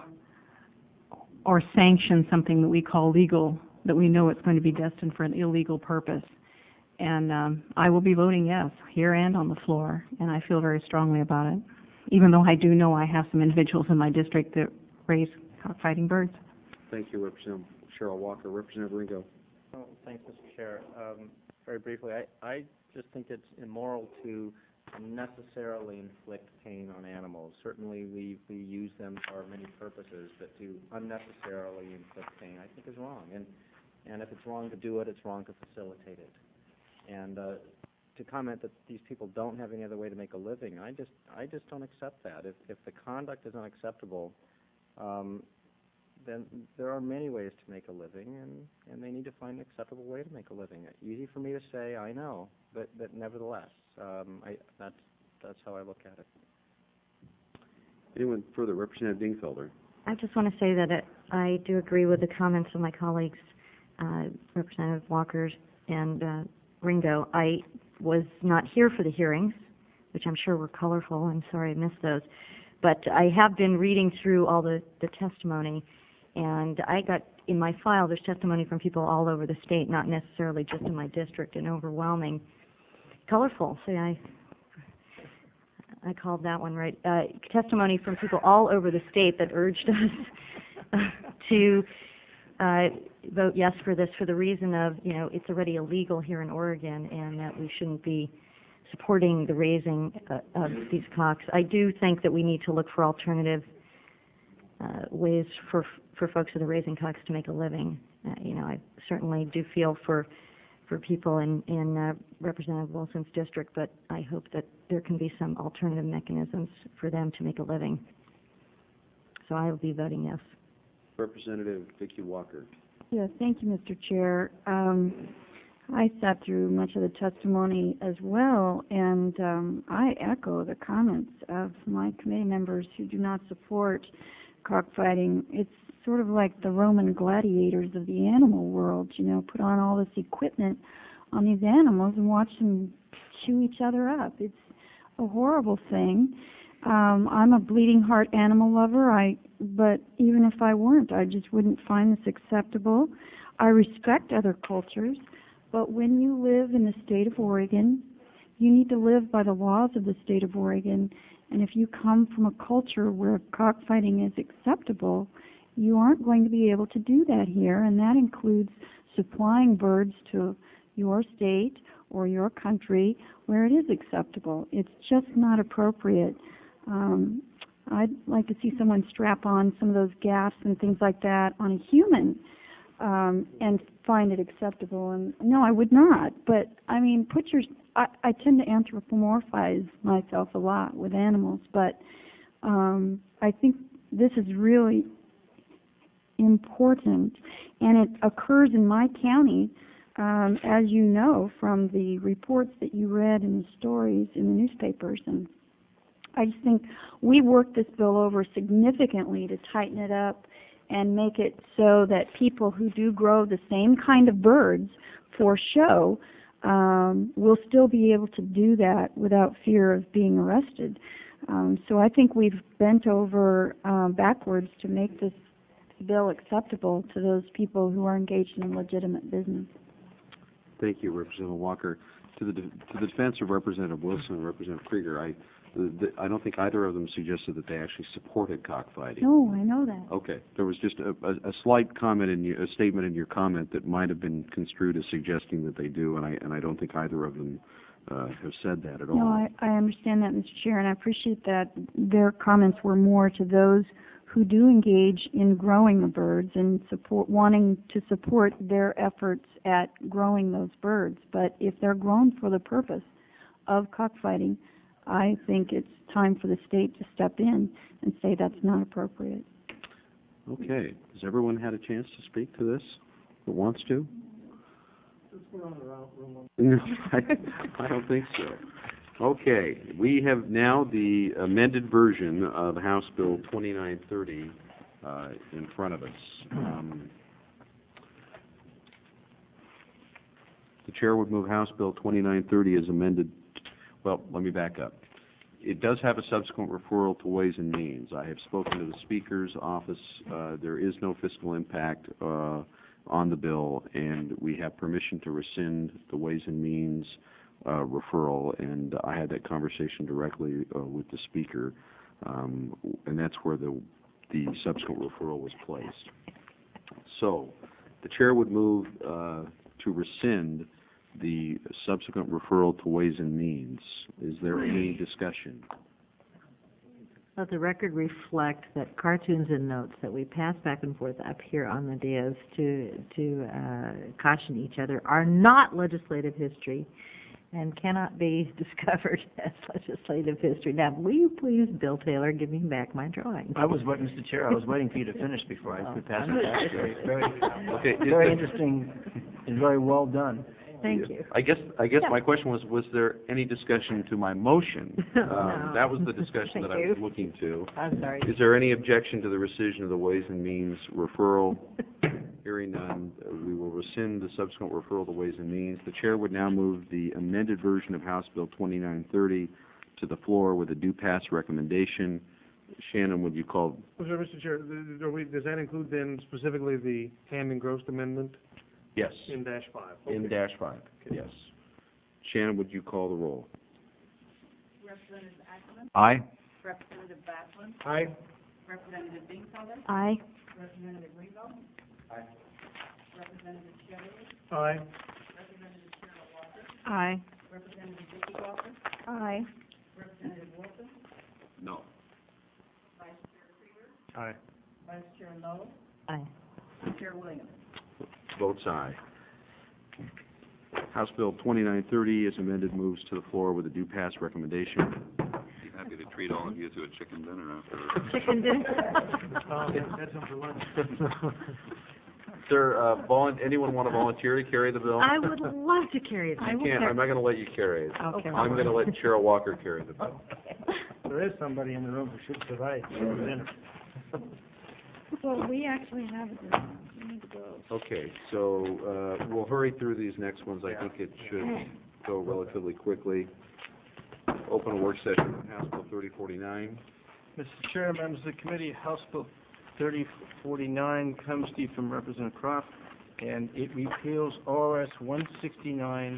or sanction something that we call legal, that we know it's going to be destined for an illegal purpose. And I will be voting yes, here and on the floor, and I feel very strongly about it, even though I do know I have some individuals in my district that raise cockfighting birds. Thank you, Representative Cheryl Walker. Representative Ringo. Oh, thanks, Mr. Chair. Very briefly, I just think it's immoral to unnecessarily inflict pain on animals. Certainly we use them for many purposes, but to unnecessarily inflict pain I think is wrong. And if it's wrong to do it, it's wrong to facilitate it. And to comment that these people don't have any other way to make a living, I just don't accept that. If the conduct is unacceptable, then there are many ways to make a living, and they need to find an acceptable way to make a living. Easy for me to say, I know, but nevertheless, that's how I look at it. Anyone further? Representative Dingfelder. I just want to say that I do agree with the comments of my colleagues Representative Walker and Ringo. I was not here for the hearings, which I'm sure were colorful. I'm sorry I missed those. But I have been reading through all the testimony, and I got in my file, there's testimony from people all over the state, not necessarily just in my district, and overwhelming. Colorful. See, I called that one right. Testimony from people all over the state that urged us to vote yes for this for the reason of, it's already illegal here in Oregon and that we shouldn't be supporting the raising of these cocks. I do think that we need to look for alternative ways for folks that are raising cocks to make a living. I certainly do feel for people in Representative Wilson's district, but I hope that there can be some alternative mechanisms for them to make a living. So I will be voting yes. Representative Vicki Walker. Yes, thank you, Mr. Chair. I sat through much of the testimony as well, and I echo the comments of my committee members who do not support cockfighting. It's sort of like the Roman gladiators of the animal world, put on all this equipment on these animals and watch them chew each other up. It's a horrible thing. I'm a bleeding heart animal lover, but even if I weren't, I just wouldn't find this acceptable. I respect other cultures, but when you live in the state of Oregon, you need to live by the laws of the state of Oregon. And if you come from a culture where cockfighting is acceptable, you aren't going to be able to do that here, and that includes supplying birds to your state or your country where it is acceptable. It's just not appropriate. I'd like to see someone strap on some of those gaffs and things like that on a human and find it acceptable. And no, I would not. But I mean, I tend to anthropomorphize myself a lot with animals, but I think this is really important, and it occurs in my county, as you know from the reports that you read and the stories in the newspapers. And I just think we worked this bill over significantly to tighten it up and make it so that people who do grow the same kind of birds for show will still be able to do that without fear of being arrested. So I think we've bent over backwards to make this bill acceptable to those people who are engaged in legitimate business. Thank you, Representative Walker. To the defense of Representative Wilson and Representative Krieger, I don't think either of them suggested that they actually supported cockfighting. No, I know that. Okay. There was just a slight comment a statement in your comment that might have been construed as suggesting that they do, and I don't think either of them have said that at all. No, I understand that, Mr. Chair, and I appreciate that their comments were more to those who do engage in growing the birds and wanting to support their efforts at growing those birds. But if they're grown for the purpose of cockfighting, I think it's time for the state to step in and say that's not appropriate. Okay. Has everyone had a chance to speak to this that wants to? No, I don't think so. Okay. We have now the amended version of House Bill 2930 in front of us. The chair would move House Bill 2930 as amended. Well, let me back up. It does have a subsequent referral to Ways and Means. I have spoken to the Speaker's office. There is no fiscal impact on the bill, and we have permission to rescind the Ways and Means referral, and I had that conversation directly with the Speaker, and that's where the subsequent referral was placed. So the chair would move to rescind the subsequent referral to Ways and Means. Is there any discussion? Let the record reflect that cartoons and notes that we pass back and forth up here on the dais to caution each other are not legislative history and cannot be discovered as legislative history. Now, will you please, Bill Taylor, give me back my drawings? I was waiting, Mr. Chair, I was waiting for you to finish before I could pass it back. Very, Okay. very interesting and very well done. Thank you. I guess my question was there any discussion to my motion? No. That was the discussion that I was Thank you. looking to. I'm sorry. Is there any objection to the rescission of the Ways and Means referral? Hearing none, we will rescind the subsequent referral to Ways and Means. The chair would now move the amended version of House Bill 2930 to the floor with a due pass recommendation. Shannon, would you call? Mr. Chair, does that include then specifically the hand-engrossed amendment Yes. in dash 5? In dash 5, yes. Shannon, would you call the roll? Representative Ackerman, Aye. Representative Backlund, Aye. Representative Binkfelder, Aye. Representative Rego. Aye. Representative Shetterly, Aye. Representative Cheryl Walker, Aye. Representative Vicki Walker, Aye. Representative Wilson, No. Vice Chair Krieger, Aye. Vice Chair Lowe, Aye. Chair Williams. Votes aye. House Bill 2930, as amended, moves to the floor with a due pass recommendation. Be happy to treat all of you to a chicken dinner after. Chicken dinner. That's some for lunch. Sir, anyone want to volunteer to carry the bill? I would love to carry it. You can't, I'm not going to let you carry it. Okay. I'm going to let Cheryl Walker carry the bill. There is somebody in the room who should survive dinner. Well, we actually have it. We need to go. Okay, so, we'll hurry through these next ones. I think it should go relatively quickly. Open a work session on House Bill 3049. Mr. Chair, members of the committee, House Bill 3049 comes to you from Representative Croft, and it repeals ORS 169-210,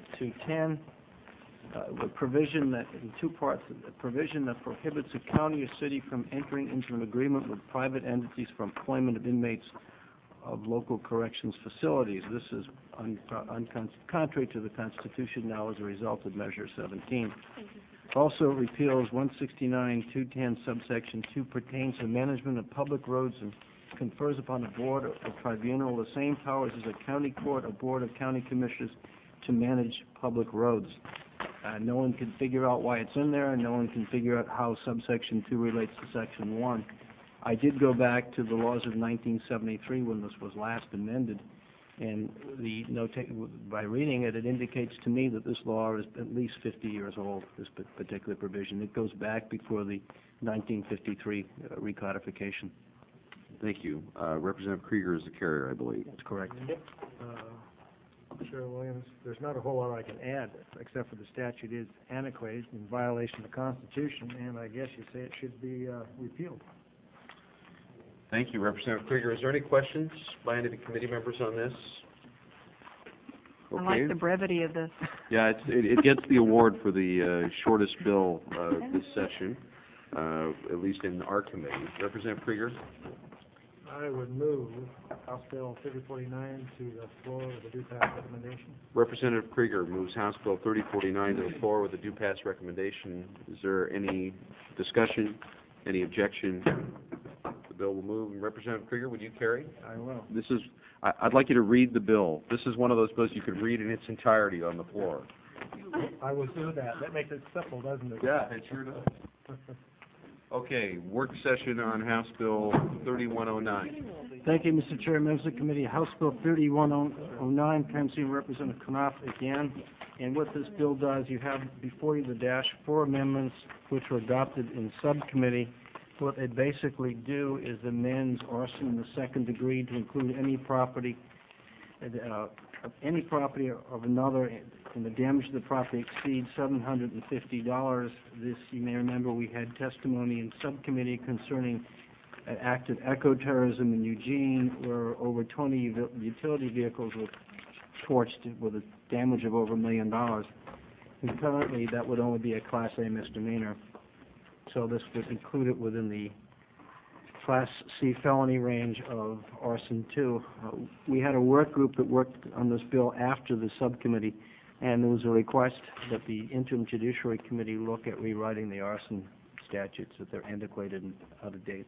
a provision that, in two parts, a provision that prohibits a county or city from entering into an agreement with private entities for employment of inmates of local corrections facilities. This is contrary to the Constitution now as a result of Measure 17. Also repeals 169-210 subsection 2 pertains to management of public roads and confers upon the board or tribunal the same powers as a county court or board of county commissioners to manage public roads. No one can figure out why it's in there, and no one can figure out how subsection 2 relates to section 1. I did go back to the laws of 1973 when this was last amended, and by reading it, it indicates to me that this law is at least 50 years old, this particular provision. It goes back before the 1953 recodification. Thank you. Representative Krieger is the carrier, I believe. That's correct. Chair Williams, there's not a whole lot I can add, except for the statute is antiquated in violation of the Constitution, and I guess you say it should be repealed. Thank you, Representative Krieger. Is there any questions by any of the committee members on this? I like the brevity of this. Yeah, it gets the award for the shortest bill this session, at least in our committee. Representative Krieger? I would move House Bill 3049 to the floor with a due pass recommendation. Representative Krieger moves House Bill 3049 to the floor with a due pass recommendation. Is there any discussion, any objection? The bill will move. And Representative Krieger, would you carry? I will. I'd like you to read the bill. This is one of those bills you could read in its entirety on the floor. I will do that. That makes it simple, doesn't it? Yeah, it sure does. Okay, work session on House Bill 3109. Thank you, Mr. Chair, members of the committee. House Bill 3109 comes to you, Representative Knopf again. And what this bill does, you have before you the Dash 4 amendments, which were adopted in subcommittee. What they basically do is amend arson in the second degree to include any property of another, and the damage to the property exceeds $750. This, you may remember, we had testimony in subcommittee concerning an act of eco-terrorism in Eugene, where over 20 utility vehicles were torched with a damage of over $1 million. And currently, that would only be a Class A misdemeanor. So this was included within the Class C felony range of arson 2. We had a work group that worked on this bill after the subcommittee, and there was a request that the interim judiciary committee look at rewriting the arson statutes, that they're antiquated and out of date.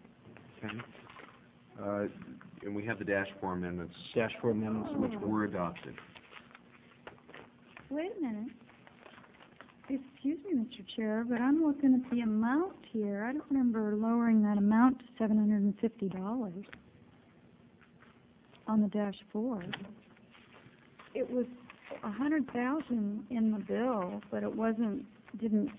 Okay. And we have the Dash 4 amendments. Dash 4 amendments. Which were adopted. Wait a minute. Excuse me, Mr. Chair, but I'm looking at the amount here. I don't remember lowering that amount to $750 on the Dash 4. It was $100,000 in the bill, but it didn't.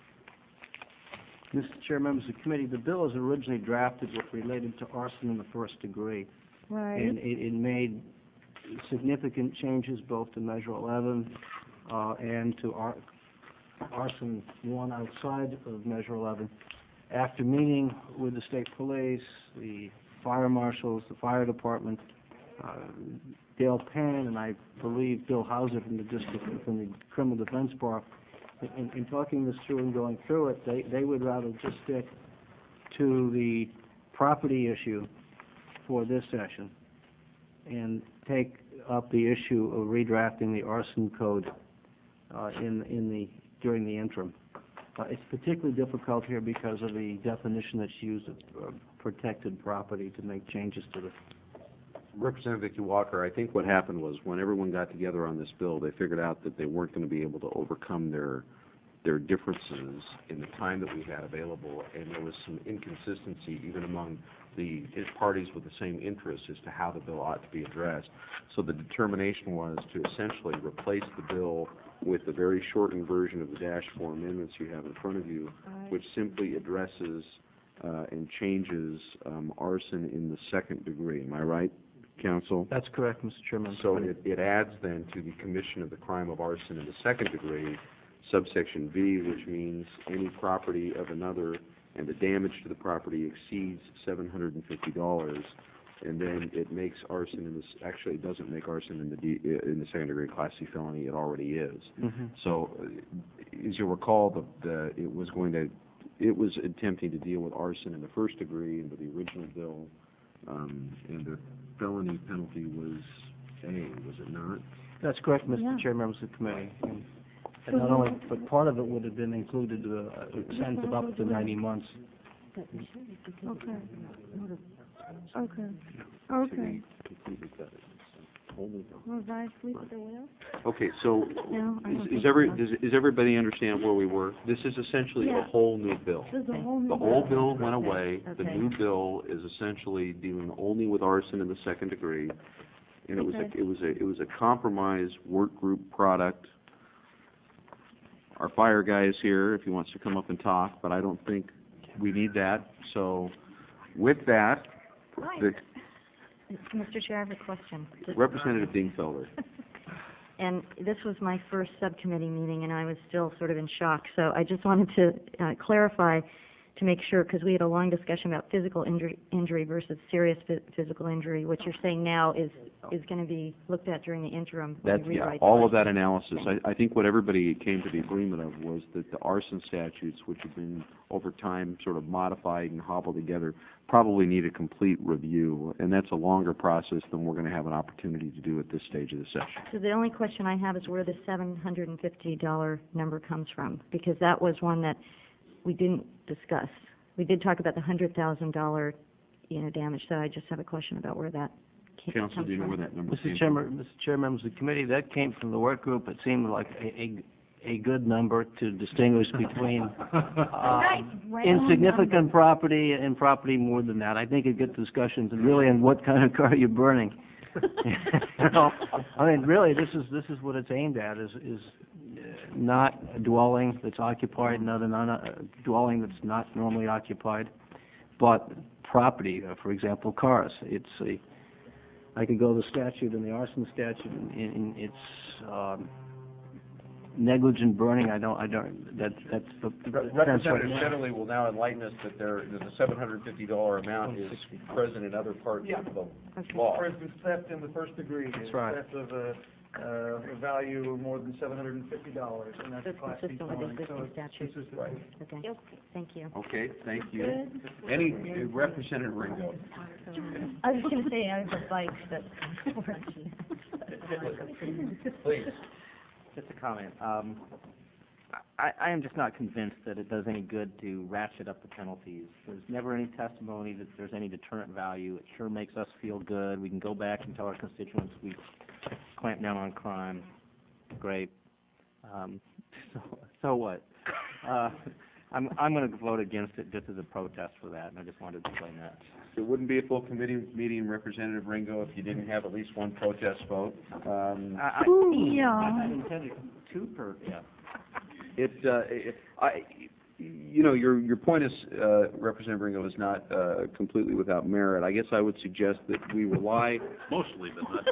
Mr. Chair, members of the committee, the bill as originally drafted was related to arson in the first degree. Right. And it made significant changes both to Measure 11 and to Arson 1 outside of Measure 11. After meeting with the state police, the fire marshals, the fire department, Dale Penn, and I believe Bill Hauser from the Criminal Defense Bar, in talking this through and going through it, they would rather just stick to the property issue for this session and take up the issue of redrafting the arson code during the interim. It's particularly difficult here because of the definition that's used of protected property to make changes to the. Representative Vicki Walker, I think what happened was when everyone got together on this bill, they figured out that they weren't going to be able to overcome their differences in the time that we had available, and there was some inconsistency even among the parties with the same interests as to how the bill ought to be addressed. So the determination was to essentially replace the bill with the very shortened version of the Dash 4 amendments you have in front of you, which simply addresses and changes arson in the second degree. Am I right, Counsel? That's correct, Mr. Chairman. So it adds then to the commission of the crime of arson in the second degree, subsection V, which means any property of another and the damage to the property exceeds $750, and then it makes arson in this. Actually, it doesn't make arson in the second degree Class C felony. It already is. Mm-hmm. So, as you recall, it was attempting to deal with arson in the first degree under the original bill, and the felony penalty was A, was it not? That's correct, Mr. Chair, members of the committee. And not only, but part of it would have been included a sentence of up to 90 months. Okay. Was I asleep at the wheel? Okay, so No, I don't think does everybody understand where we were? This is essentially a whole new bill. This is a whole new The bill. old bill went away. The Okay. new bill is essentially dealing only with arson in the second degree, and it was a compromise work group product. Our fire guy is here if he wants to come up and talk, but I don't think we need that. So, with that, Mr. Chair, I have a question. Representative Dingfelder. And this was my first subcommittee meeting, and I was still sort of in shock. So I just wanted to clarify to make sure, because we had a long discussion about physical injury versus serious physical injury. What you're saying now is going to be looked at during the interim when we rewrite All of that analysis. I think what everybody came to the agreement of was that the arson statutes, which have been over time sort of modified and hobbled together, probably need a complete review, and that's a longer process than we're going to have an opportunity to do at this stage of the session. So the only question I have is where the $750 number comes from, because that was one that we didn't discuss. We did talk about the $100,000, damage, so I just have a question about where that comes from. Counsel, do you know where that number came Mr. from? Chair, members of the committee, that came from the work group. It seemed like a good number to distinguish between insignificant property and property more than that. I think it gets discussions and really on what kind of car you're burning. I mean, really, this is what it's aimed at: is not a dwelling that's occupied, not a dwelling that's not normally occupied, but property. For example, cars. I could go to the statute in the arson statute, and it's negligent burning. That's the Representative Shetterly will now enlighten us that the $750 amount is present in other parts of the law. For instance, theft in the first degree. That's right. Theft of a value of more than $750, and that's a That's Class C consistent with felony. existing So it's statute. consistent. Right. Okay, thank you. Okay, thank you. Any, Representative Ringo? I was going to say, I have a bike that Please. Just a comment. I am just not convinced that it does any good to ratchet up the penalties. There's never any testimony that there's any deterrent value. It sure makes us feel good. We can go back and tell our constituents we clamp down on crime. Great. So what? I'm going to vote against it just as a protest for that, and I just wanted to explain that. It wouldn't be a full committee meeting, Representative Ringo, if you didn't have at least one protest vote. I intended two per, yeah. you know, your point is, Representative Ringo, is not completely without merit. I guess I would suggest that we rely Mostly, but not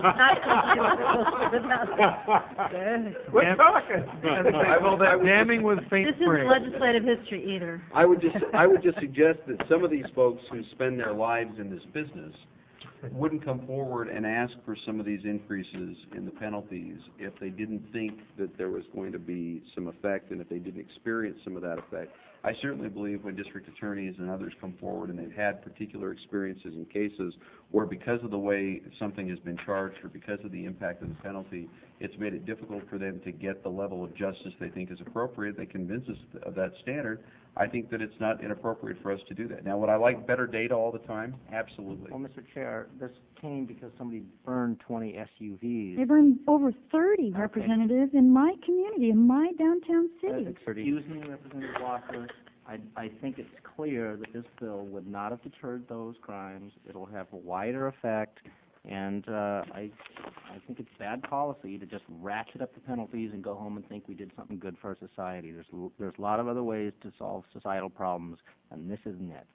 We're talking. Damning with faint This isn't legislative history either. I would just suggest that some of these folks who spend their lives in this business wouldn't come forward and ask for some of these increases in the penalties if they didn't think that there was going to be some effect and if they didn't experience some of that effect. I certainly believe when district attorneys and others come forward and they've had particular experiences in cases where because of the way something has been charged or because of the impact of the penalty, it's made it difficult for them to get the level of justice they think is appropriate. They convince us of that standard. I think that it's not inappropriate for us to do that. Now, would I like better data all the time? Absolutely. Well, Mr. Chair, this came because somebody burned 20 SUVs. They burned over 30, Representative, in my community, in my downtown city. Excuse me, Representative Walker, I think it's clear that this bill would not have deterred those crimes. It'll have a wider effect, and I think it's bad policy to just ratchet up the penalties and go home and think we did something good for our society. There's a lot of other ways to solve societal problems, and this isn't it.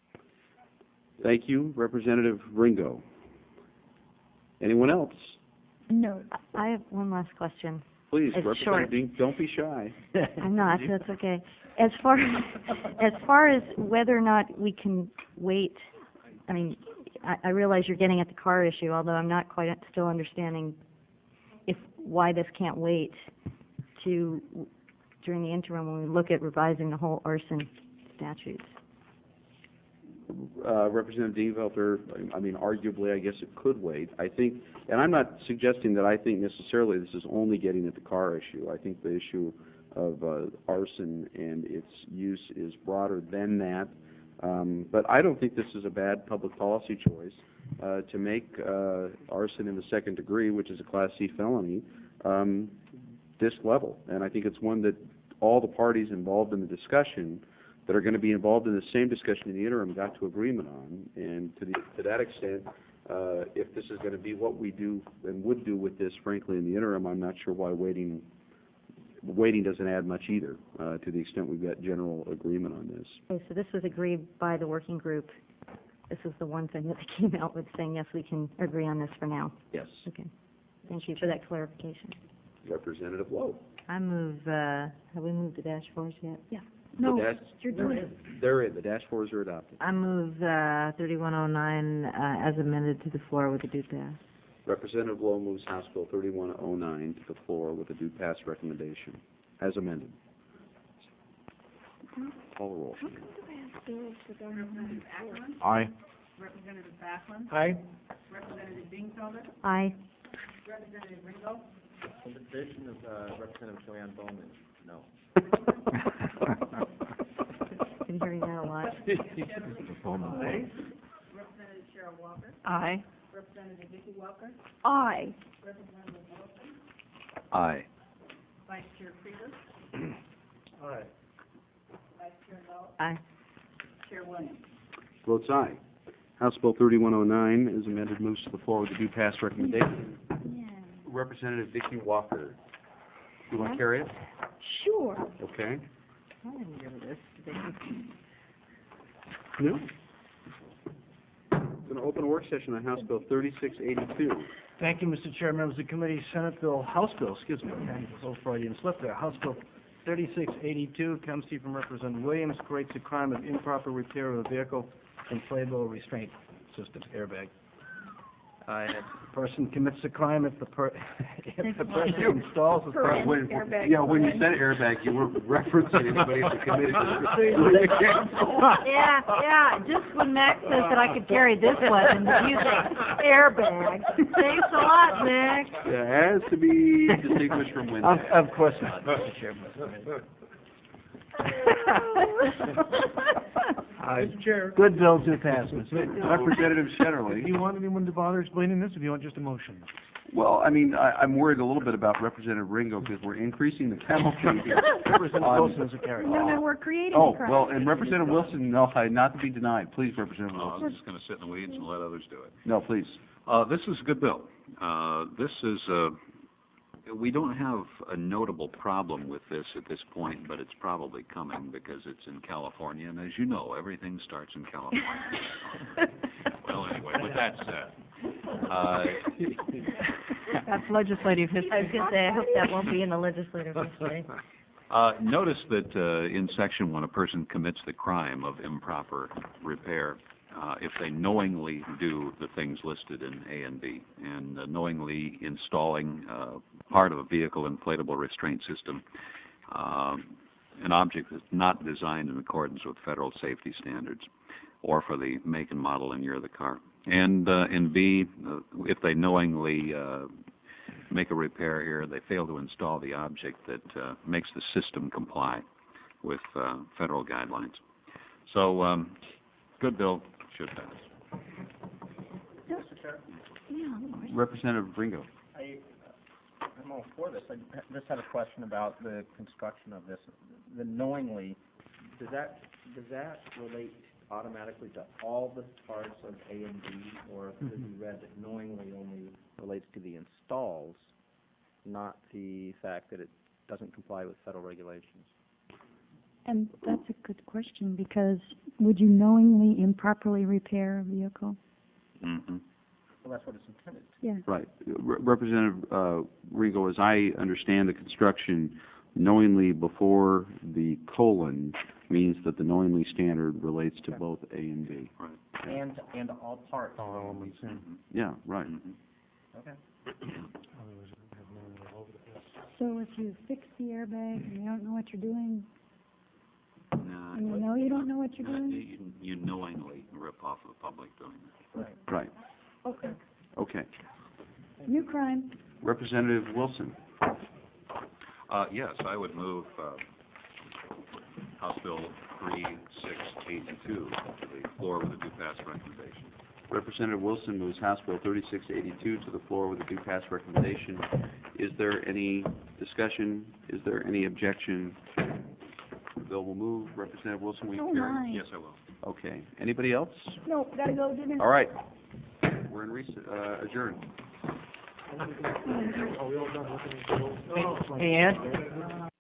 Thank you, Representative Ringo. Anyone else? No. I have one last question. Please, It's Representative Dean, don't be shy. I'm not, that's okay. As far as whether or not we can wait, I mean, I realize you're getting at the car issue, although I'm not quite still understanding why this can't wait to, during the interim, when we look at revising the whole arson statutes. Representative Dienfelter, I mean, arguably, I guess it could wait. I think, and I'm not suggesting that I think necessarily this is only getting at the car issue. I think the issue of arson and its use is broader than that. But I don't think this is a bad public policy choice to make arson in the second degree, which is a Class C felony, this level. And I think it's one that all the parties involved in the discussion that are going to be involved in the same discussion in the interim got to agreement on. And to that extent, if this is going to be what we do and would do with this, frankly, in the interim, I'm not sure why waiting doesn't add much either, to the extent we've got general agreement on this. Okay, so this was agreed by the working group. This is the one thing that they came out with, saying, yes, we can agree on this for now. Yes. Okay. Thank you for that clarification. Representative Lowe. I move, have we moved the dash fours yet? Yeah. No, you're doing it. They're in. The dash fours are adopted. I move 3109 as amended to the floor with a due pass. Representative Lowe moves House Bill 3109 to the floor with a due pass recommendation, as amended. Call the roll. Representative Ackerman? Aye. Representative Backlund? Aye. Representative Dingfelder? Aye. Representative Ringo? In the position of Representative Joanne Bowman, no. Been hearing that a lot. Representative Cheryl Walker? Aye. Representative Vicki Walker? Aye. Representative Wilson? Aye. Vice Chair Krieger? Aye. Vice Chair Lowe? Aye. Chair Williams? Votes aye. House Bill 3109 is amended, moves to the floor with a due pass recommendation. Representative Vicki Walker. You want to carry it? Sure. Okay. I didn't go to this. No. Going to open a work session on House Bill 3682. Thank you, Mr. Chair, members of the committee. House Bill, excuse me, a little Freudian slip there. House Bill 3682 comes to you from Representative Williams, creates a crime of improper repair of a vehicle inflatable restraint system, airbag. If the person commits a crime, if the person installs the When you said airbag, you weren't referencing anybody who committed this. Yeah, just when Max says that I could carry this weapon, you say airbag. Thanks a lot, Max. It has to be distinguished from window. Of course not, Mr. Chairman. Mr. Chair. Good bill to pass, Mr. Representative Shetterly. Do you want anyone to bother explaining this, or do you want just a motion? Well, I mean, I'm worried a little bit about Representative Ringo because we're increasing the penalty. Representative Wilson is a carry. No, we're creating a Oh, crime. well, and Representative Wilson, no, not to be denied. Please, Representative I was Wilson. just going to sit in the weeds and let others do it. No, please. This is a good bill. This is We don't have a notable problem with this at this point, but it's probably coming because it's in California, and as you know, everything starts in California. Well, anyway, with that said, That's legislative history. I was going to say, I hope that won't be in the legislative history. notice that in Section 1, a person commits the crime of improper repair if they knowingly do the things listed in A and B, and knowingly installing part of a vehicle inflatable restraint system, an object that's not designed in accordance with federal safety standards, or for the make and model and year of the car. And in B, if they knowingly make a repair here, they fail to install the object that makes the system comply with federal guidelines. So, good bill, should pass. Mr. Chair? Representative Ringo. I'm all for this. I just had a question about the construction of this. The knowingly, does that relate automatically to all the parts of A and B, or could it be read that knowingly only relates to the installs, not the fact that it doesn't comply with federal regulations? And that's a good question, because would you knowingly improperly repair a vehicle? Mm-hmm. Well, that's what it's intended to. Yeah. Right. Representative Ringo, as I understand the construction, knowingly before the colon means that the knowingly standard relates to both A and B. Right. And all parts. All elements, yeah. Yeah, right. Mm-hmm. Okay. So if you fix the airbag and you don't know what you're doing, No, and you know you don't know what you're doing? you knowingly rip off the public doing that. Right. Okay. Okay. New crime. Representative Wilson. Yes, I would move House Bill 3682 to the floor with a due pass recommendation. Representative Wilson moves House Bill 3682 to the floor with a due pass recommendation. Is there any discussion? Is there any objection? The bill will move. Representative Wilson, will you carry? my. Yes, I will. Okay. Anybody else? No, gotta go dinner. All right. We're in adjourned. Hey, Ed?